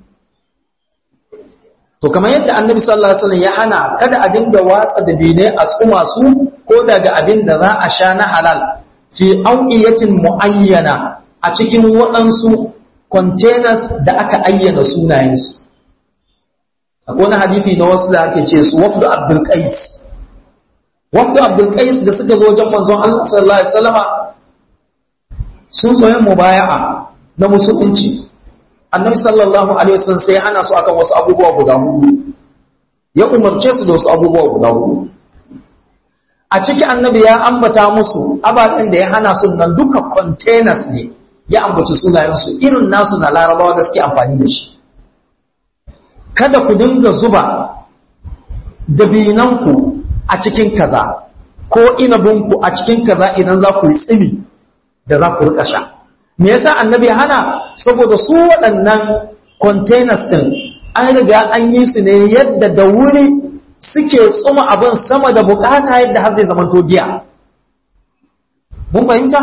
To kamar yadda annabi sallallahu alaihi wasallam ya hana kada a dinga watsa da bine a tsuma su ko daga abin da za a sha na halal fi auqiyatin muayyana, a cikin waɗansu containers da aka ayyana sunayensu. Akwai wani hadisi na wasu da ake ce su wafdu Abdul Qais, wafdu Abdul Qais da suka zo wajen manzon Allah sallallahu alaihi wasallama sun zo yin mubaya'a na musulunci. Annabi sallallahu alaihi wasallam sai hana su akan wasu abubuwa guda hudu, ya umarce su da wasu abubuwa guda hudu. A ciki annabi ya ambata musu ababen da ya hana su nan duka containers ne ya ambaci sunayensu irin nasu na larabawa da suke amfani da shi. Kada ku dinga zuba dabinanku a cikin kaza ko inabinku a cikin kaza idan za ku yi tsimi da za ku rika sha. Me yasa annabi ya hana? Saboda su waɗannan containers ɗin an riga an yi su ne yadda da wuri suke tsuma abin sama da bukata yadda har zai zamanto giya. Mun fahimta?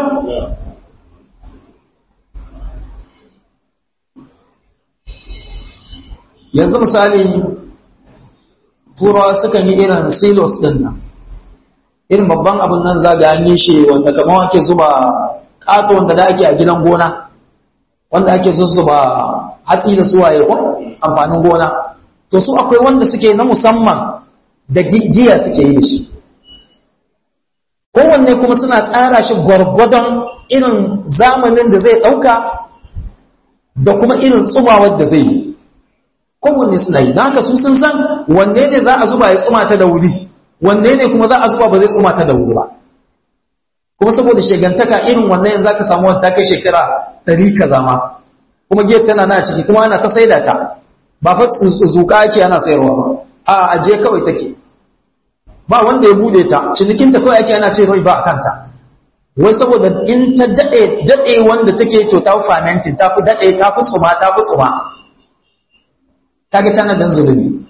Yanzu misali turawa sukan yi irin silos ɗin nan, irin babban abin nan zaga an yi shi wanda kamar ake zuba ƙato wanda da ake a gidan gona, wanda ake zuba hatsi da suwaye ko amfanin gona. To su akwai wanda suke na musamman da giya suke yi da shi. Kowanne kuma suna tsara shi gwargwadon irin zamanin da zai ɗauka da kuma irin tsumawar da zai yi. Kowanne suna yi, don haka su sun san wanne ne za a zuba ya tsuma ta da wuri, wanne ne kuma za a zuba ba zai tsuma ta da wuri ba. Kuma saboda shegantaka irin wannan yanzu za ka samu wata kai shekara ɗari ka zama, kuma giyar tana na ciki kuma ana ta saida ta, ba fa zuka ake ana sayarwa ba, a ajiye kawai take. Ba wanda ya bude ta, cinikinta kawai ake ana ce rai ba a kanta. Wai saboda in ta daɗe daɗe wanda take to ta fermenting, ta fi daɗe, ta fi tsuma, ta fi tsuma. Kaga tana dan zulubi.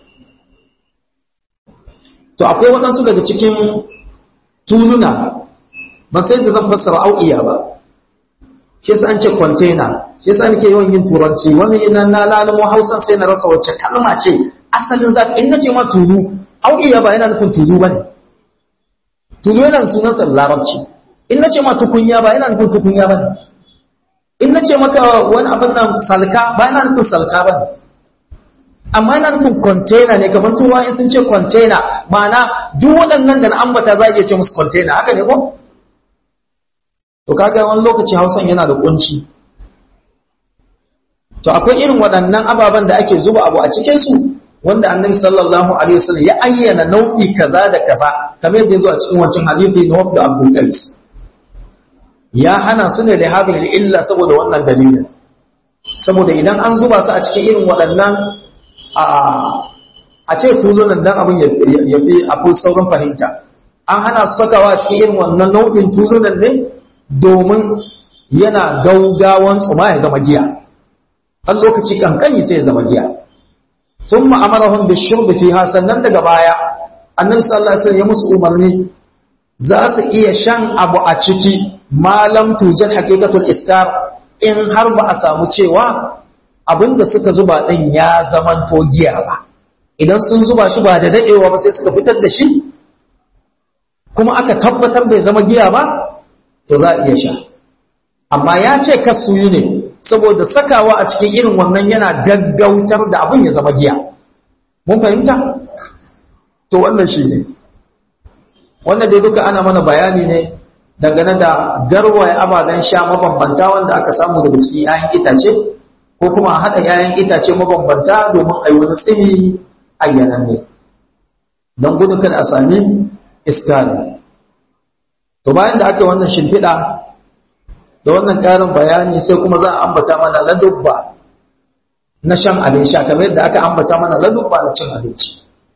To akwai waɗansu daga cikin tuluna, ba sai da zan fassara au'iya ba. Shi yasa an ce container, shi yasa nake yawan yin turanci, wani idan na lalamo Hausan sai na rasa wacce kalma ce asalin zaka in nace ma tulu, au'iya ba yana nufin tulu bane. Tulu yana sunan sa Larabci. In nace ma tukunya ba yana nufin tukunya bane. In nace maka wani abin nan salka ba yana nufin salka bane. Amma yana nufin container ne, kamar tuwa in sun ce container, ma'ana duk waɗannan da na ambata za a iya ce musu container, haka ne ko? To kaga wani lokaci Hausan yana da kunci. To akwai irin waɗannan ababen da ake zuba abu a cikin su wanda Annabi sallallahu alaihi wasallam ya ayyana nau'i kaza da kaza, kamar yadda ya zo a cikin wancan hadisi na Wafd Abdul Qais. Ya hana su ne da hadhihi illa saboda wannan dalilin. Saboda idan an zuba su a cikin irin waɗannan a ce tulunan dan abin ya fi akwai sauran fahimta. An hana su sakawa a cikin irin wannan nau'in tulunan ne domin yana gaugawan tsuma ya zama giya, an lokaci kankani sai ya zama giya. Sun ma'amarahun da shirbi fi sannan daga baya annabi sallallahu alaihi wasallam ya musu umarni za su iya shan abu a ciki malam tujar haqiqatul iskar, in har ba a samu cewa abinda suka zuba din ya zamanto giya ba. Idan sun zuba shi ba da dadewa ba sai suka fitar da shi kuma aka tabbatar bai zama giya ba, to za a iya sha. Amma ya ce kasu yi ne saboda sakawa a cikin irin wannan yana gaggautar da abin ya zama giya. Mun fahimta? To wannan shi ne. Wannan dai duka ana mana bayani ne dangane da garwaye ababen sha mabambanta wanda aka samu daga cikin 'ya'yan itace, ko kuma haɗa 'ya'yan itace mabambanta domin a yi wani tsimi ayyananne don gudun kada a sami iskari. To bayan da aka yi wannan shimfiɗa da wannan ƙarin bayani sai kuma za a ambata mana ladubba na shan abin sha, kamar yadda aka ambata mana ladubba na cin abinci.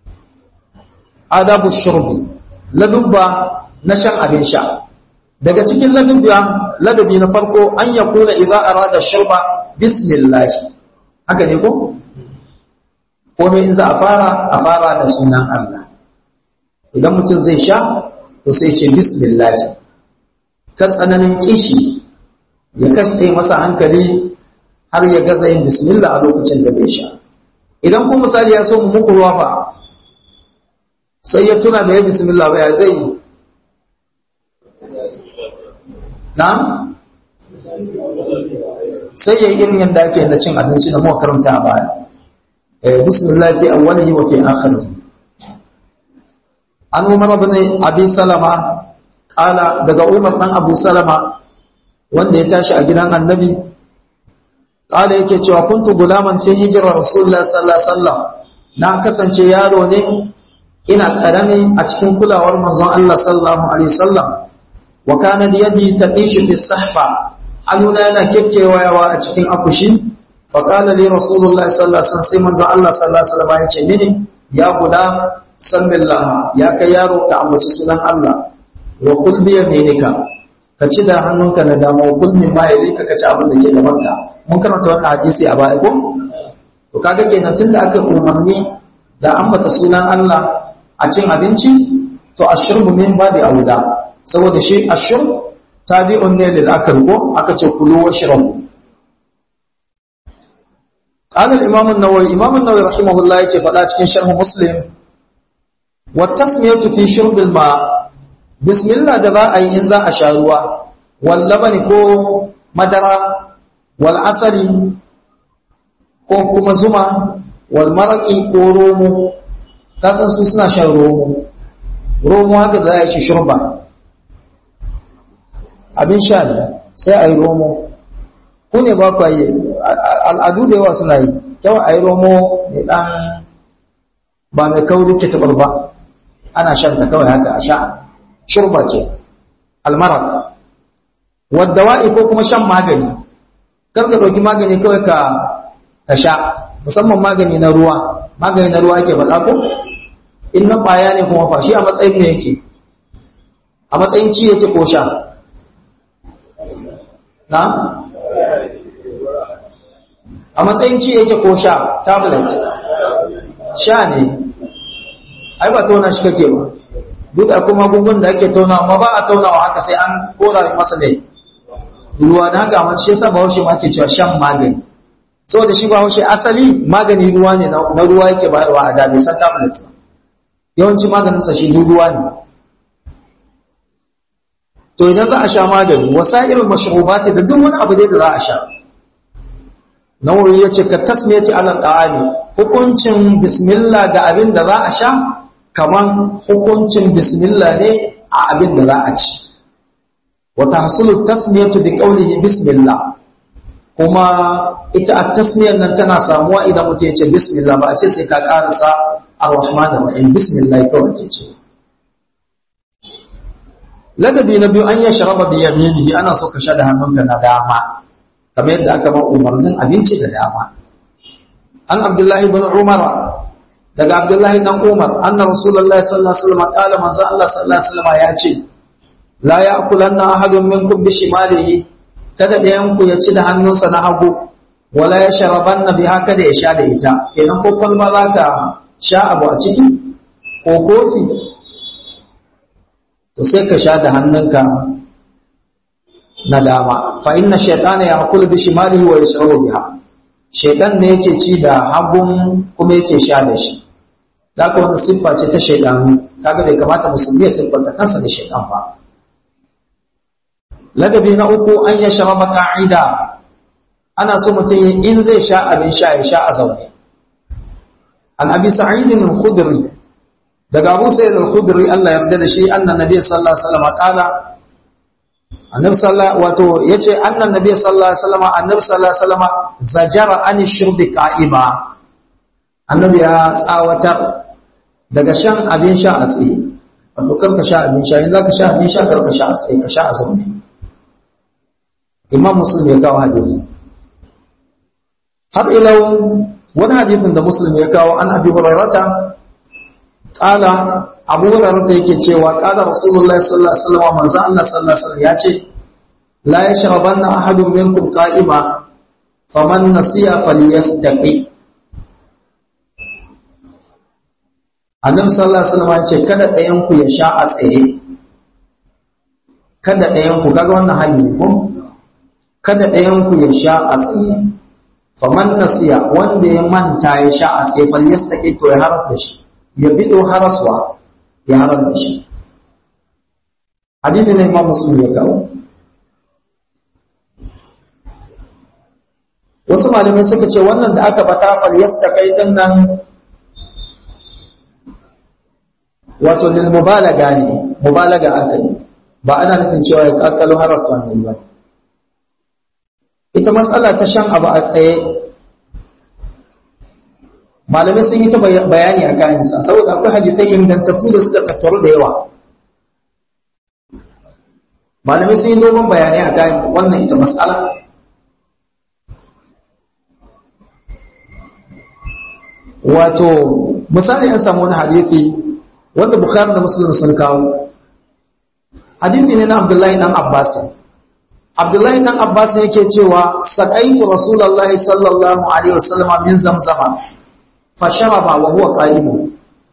Adabu shurbi, ladubba na shan abin sha. Daga cikin ladubba, ladabi na farko an ya kula idza arada shurba bismillah. Haka ne ko? Komai in za a fara a fara da sunan Allah. Idan mutum zai sha to sai ce bismillah. Kan tsananin kishi ya kashe masa hankali har ya gaza yin bismillah a lokacin da zai sha. Idan kuma misali ya so mu muku ruwa ba, sai ya tuna da ya bismillah ba, ya zai yi? Na'am? Sai ya yi irin yadda ake da cin abinci da muka karanta a baya. Bismillah fi awwalihi wa fi akhirihi. An Umar ibn Abi Salama qala, daga Umar dan Abu Salama wanda ya tashi a gidan Annabi, qala yake cewa kuntu gulaman fi hijra Rasulullah sallallahu alaihi wasallam, na kasance yaro ne ina karami a cikin kulawar manzon Allah sallallahu alaihi wasallam, wa kana yadi taqishu fi sahfa, hannuna yana kekkewayawa a cikin akushi fa qala li rasulullahi sallallahu alaihi wasallam sai manzo Allah sallallahu alaihi wasallam ya ce mini ya guda sallallahu ya kai yaro ka ambaci sunan Allah wa kul bi yaminika ka ci da hannunka na dama wa kul min ma yalika ka ci abin da ke gabanka mun karanta wannan hadisi a baya ko to kaga kenan tunda aka umarni da ambata sunan Allah a cin abinci to ashurbu min babi auda saboda shi ashurb tabi'un ne lil akal ko aka ce kulu washrabu قال الإمام النووي إمام النووي رحمه الله يكي فلا تكن شرح مسلم والتسمية في شرب الماء بسم الله دبا أي إنزاء أشاروا واللبن كو مدرا والعسل كو كمزما والمرق كو رومو كاسن سوسنا شار رومو رومو هكذا يشي شربا أبين شان سيأي رومو ku ne ba ku yi al'adu da yawa suna yi kyau a yi romo mai ɗan ba mai kauri ke tabar ba ana shan ta kawai haka a sha shurba ke almarak wadda wa'i ko kuma shan magani karka ɗauki magani kawai ka ka sha musamman magani na ruwa magani na ruwa ke faɗa ko in na ƙwaya ne kuma fa shi a matsayin ne yake a matsayin ci yake ko sha na a matsayin ci yake ko sha tablet sha ne ai ba tauna shi kake ba duk da kuma gungun da ake tauna amma ba a taunawa haka sai an kora masa ne ruwa da haka amma shi yasa bahaushe ma ke cewa shan magani saboda shi bahaushe asali magani ruwa ne na ruwa yake bayarwa a da bai san tablet yawanci maganinsa shi ruwa ne to idan za a sha magani wasa'irul mashrubati da duk wani abu da za a sha Nawawi ya ce ka tasmiyati ala ta'ami hukuncin bismillah ga abin da za a sha kaman hukuncin bismillah ne a abin da za a ci wa tahsulu tasmiyatu bi qawlihi bismillah kuma ita at-tasmiyar nan tana samuwa idan mutum ya ce bismillah ba a ce sai ka karasa ar-rahmanir rahim bismillah kawai ke ce ladabi na biyu an ya sharaba bi yaminihi ana so ka sha da hannunka na dama kamar yadda aka ba umarnin abinci da dama an abdullahi ibn umar daga abdullahi dan umar anna rasulullahi sallallahu alaihi wasallam qala manzo Allah sallallahu alaihi wasallam ya ce la ya'kulanna ahadun minkum bi shimalihi kada dayan ku ya ci da hannunsa na hagu wala yashrabanna biha kada ya sha da ita kenan ko kalma zaka sha abu a ciki ko kofi to sai ka sha da hannunka na dama fa inna shaytana ya'kulu bi shimalihi wa yashrabu biha shaytan ne yake ci da hagun kuma yake sha da shi da ka wannan siffa ce ta shaytanu kaga bai kamata musulmi ya siffanta kansa da shaytan ba ladabi na uku an yashraba qa'ida ana so mutum in zai sha abin sha ya sha a zaune an abi sa'id al-khudri daga abu sa'id al-khudri Allah ya yarda da shi annan nabi sallallahu alaihi wasallam qala annabi sallallahu wato yace annan nabi sallallahu alaihi wasallam annabi sallallahu alaihi wasallam zajara an shurbi qa'iba annabi ya tsawatar daga shan abin sha a tsaye wato karka sha abin sha in zaka sha abin sha karka sha a tsaye ka sha a zaune imam muslim ya kawo hadisi har ila wani hadisin da muslim ya kawo an abi hurairata qala abu hurairah yake cewa qala rasulullahi sallallahu alaihi wasallam manzo Allah sallallahu alaihi wasallam yace la yashrabanna ahadun minkum qa'ima faman nasiya falyastaqi annabi sallallahu alaihi wasallam yace kada ɗayan ku ya sha a tsaye kada ɗayan ku kaga wannan hali ne ko kada ɗayan ku ya sha a tsaye faman nasiya wanda ya manta ya sha a tsaye falyastaqi to ya haras da shi ya bido haraswa ya harar da shi hadisi ne imam muslim ya kawo wasu malamai suka ce wannan da aka bata fal yastaqi din nan wato lil mubalaga ne mubalaga aka yi ba ana nufin cewa ya kakkalo haraswa ne ba ita matsala ta shan abu a tsaye malamai sun yi ta bayani a kayansa saboda akwai hadisai ingantattu da suka tattaru da yawa malamai sun yi dogon bayanai a kan wannan ita mas'ala. Wato misali an samu wani hadisi wanda Bukhari da Muslim sun kawo, hadisi ne na Abdullahi dan Abbas. Abdullahi dan Abbas yake cewa saqaitu Rasulullahi sallallahu alaihi wasallam min zamzama fa sharaba wa huwa qa'im.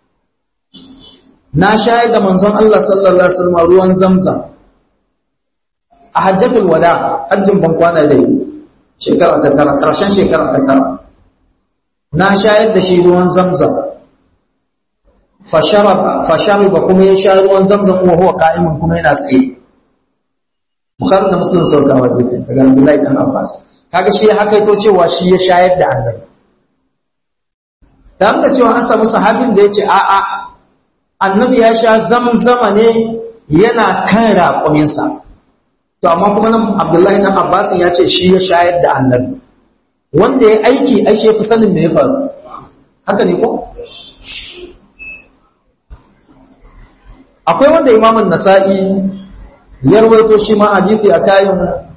Na shayar da manzon Allah sallallahu alaihi wasallam ruwan zamzam a hajjatul wada, hajjin ban kwana da shekara ta tara, karshen shekara ta tara. Na shayar da shi ruwan zamzam fa sharaba fa shariba kuma ya sha ruwan zamzam wa huwa qa'im kuma yana tsaye. Bukhari da Muslim sun kawo hadisi daga Abdullahi dan Abbas. Kaga shi ya hakaito cewa shi ya shayar da annabi. Dan da cewa an samu sahabin da yace a a annabi ya sha zamzama ne yana kan raƙumin sa. To amma kuma nan Abdullahi dan Abbas ya ce shi ya shayar da annabi. Wanda ya aiki ai shi fi sanin me ya faru. Haka ne ko? Akwai wanda Imam An-Nasa'i ya rawaito shi ma hadisi a kayan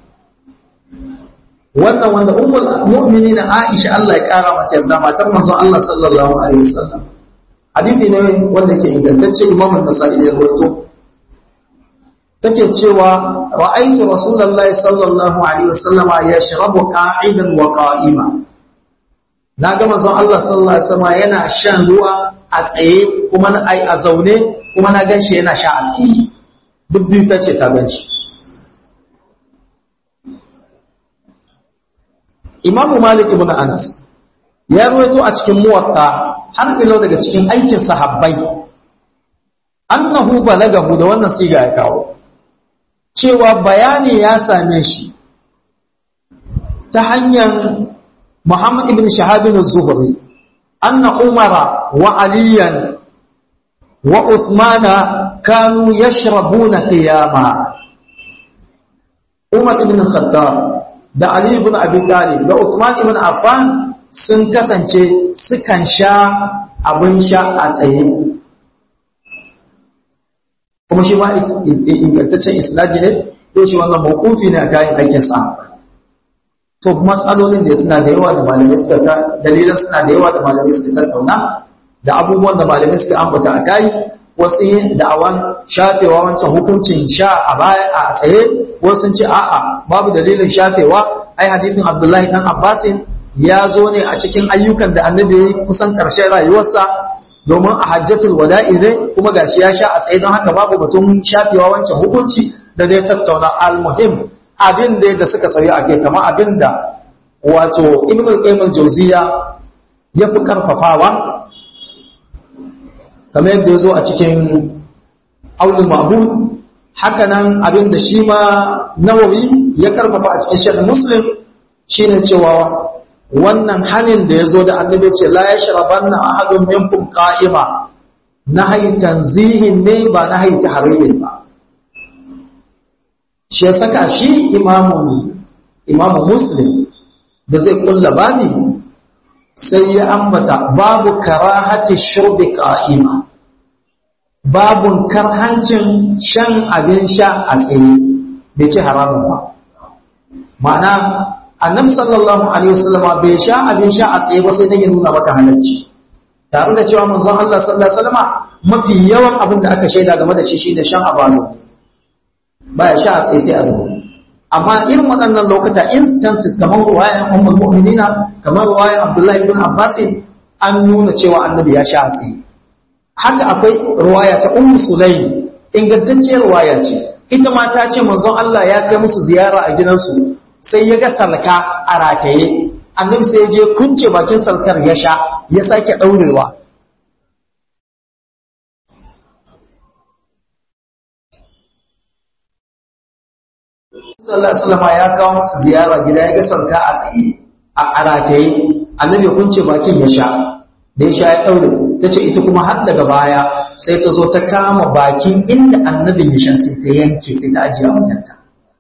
wannan wanda ummul mu'minin Aisha Allah ya kara mata yarda matar manzon Allah sallallahu alaihi wasallam. Hadisi ne wanda ke ingantacce Imam An-Nasa'i ya rawaito. Take cewa ra'aytu Rasulullahi sallallahu alaihi wasallam yashrabu qa'idan wa qa'ima. Naga manzon Allah sallallahu alaihi wasallam yana shan ruwa a tsaye kuma na ai a zaune kuma na ganshi yana sha a tsaye. Duk biyu ta ce ta ganci. Imamu Malik ibn Anas ya ruwaito a cikin Muwatta har ilo daga cikin aikin sahabbai annahu balagahu da wannan siga ya kawo cewa bayani ya same shi ta hanyar Muhammad ibn Shahab az-Zuhri anna Umara wa Aliyan wa Uthmana kanu yashrabuna qiyama. Umar ibn Khattab da Ali ibn Abi Talib da Uthman ibn Affan sun kasance sukan sha abin sha a tsaye. Kuma shi ma ingantaccen isnadi ne ko shi wannan mawqufi ne a kayan aikin sa. To matsalolin da suna da yawa da malamai suka ta dalilan suna da yawa da malamai suka tattauna da abubuwan da malamai suka ambata a kai. Wasu yin da'awan shafewa wancan hukuncin sha a baya a tsaye, wasu sun ce a'a babu dalilin shafewa. Ai hadisin Abdullahi dan Abbasin ya zo ne a cikin ayyukan da annabi kusan ƙarshen rayuwarsa domin a hajjatul wada'i ne kuma gashi ya sha a tsaye, don haka babu batun shafewa wancan hukunci da zai tattauna. Al-muhim abin da da suka tsaye a kai kamar abin da wato Ibn al-Qayyim al-Jawziyya ya fi karfafawa kamar yadda ya zo a cikin Aulul Ma'bud, haka nan abin da shi ma Nawawi ya karfafa a cikin Sharh Muslim shine cewa wannan hanin da ya zo da annabi ce la yashrabanna ahadun minkum qa'ima, nahyi tanzihin ne ba nahyi tahrimin ba. Shi ya saka shi imamu imamu Muslim da zai kulla babi sai ya ambata babu karahati shurbi qa'ima, babun karhancin shan abin sha a tsaye, bai ce haramun ba. Ma'ana annabi sallallahu alaihi wasallam bai sha abin sha a tsaye ba sai dan ya nuna maka halacci, tare da cewa manzon Allah sallallahu alaihi wasallam mafi yawan abin da aka shaida game da shi shine shan abazo, baya sha a tsaye sai a zuwa. Amma irin waɗannan lokuta instances kamar ruwayan ummul mu'minina, kamar ruwayan Abdullahi ibn Abbas, an nuna cewa annabi ya sha a tsaye. Haka akwai ruwaya ta Ummu Sulaim, ingantacciyar ruwaya ce, ita ma ta ce manzon Allah ya kai musu ziyara a gidansu sai ya ga salka a rataye, annabi sai ya je kunce bakin salkar ya sha, ya sake daurewa. Sallallahu alaihi wasallam ya kawo musu ziyara gida, ya ga salka a tsaye a rataye, annabi ya kunce bakin ya sha, da ya sha ya daure. Tace ita kuma har daga baya sai ta zo ta kama bakin inda annabin ya sha sai ta yanke sai ta ajiye a wajenta.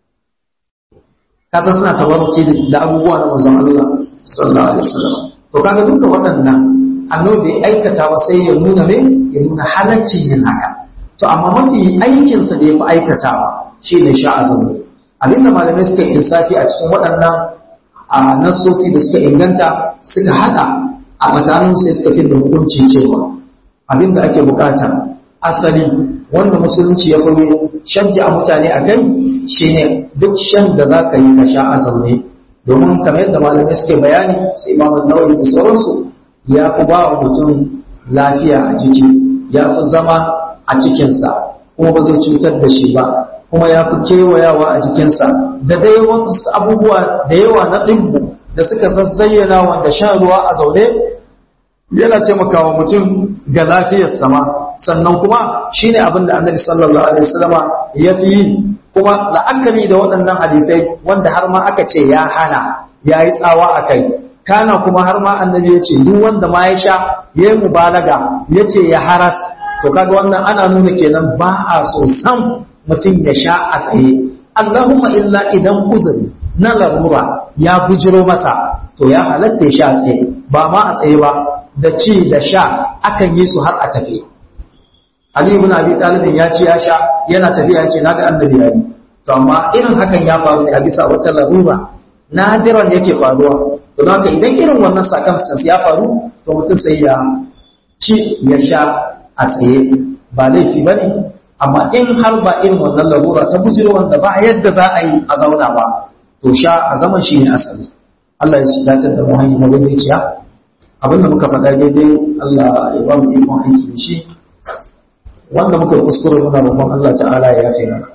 Kasa suna tabarruki da abubuwa na manzon Allah sallallahu alaihi wasallam. To kaga duka waɗannan annabi bai aikata ba sai ya nuna me ya nuna halaccin yin haka. To amma mafi aikin sa da yafi aikatawa shi ne sha a zaune abinda malamai suka insafi a cikin waɗannan a nassosi da suka inganta suka hada a tsakanin sai suka fi da hukunci cewa abinda ake bukata asali wanda musulunci ya fi shajja a mutane a kai shine duk shan da za ka yi ka sha a zaune domin kamar yadda malamai suke bayani sai imamu nawawi da sauransu ya fi ba wa mutum lafiya a jiki ya fi zama a cikinsa kuma ba zai cutar da shi ba kuma ya fi kewayawa a jikinsa da dai wasu abubuwa da yawa na ɗimbu da suka zazzayyana wanda shan ruwa a zaune yana taimakawa mutum ga lafiyar sama sannan kuma shine abin da annabi sallallahu alaihi wasallama ya fi yi kuma la'akari da waɗannan hadisai wanda har ma aka ce ya hana ya yi tsawa a kai kana kuma har ma annabi ya ce duk wanda ma ya sha ya yi mubalaga ya ce ya haras to kaga wannan ana nuna kenan ba a so sam mutum ya sha a tsaye Allahumma illa idan uzuri na larura ya bujiro masa to ya halatta ya sha a tsaye ba ma a tsaye ba da ci da sha akan yi su har a tafi Ali ibn Abi Talib ya ce ya sha yana tafiya ya ce naga annabi yayi to amma irin hakan ya faru ne a bisa wata larura nadiran yake faruwa to haka idan irin wannan circumstance ya faru to mutum sai ya ci ya sha a tsaye ba laifi bane amma in har ba irin wannan larura ta bujiro wanda ba yadda za a yi a zauna ba to sha a zaman shi ne asali Allah ya shidatar da mu hanyar madaidaiciya abinda muka faɗa daidai Allah ya ba mu ikon aiki da shi wanda muka kuskure muna roƙon Allah ta'ala ya yafe mana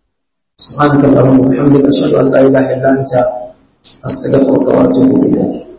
subhanaka allahumma wa bihamdika ashhadu an la ilaha illa anta astaghfiruka wa atubu ilayk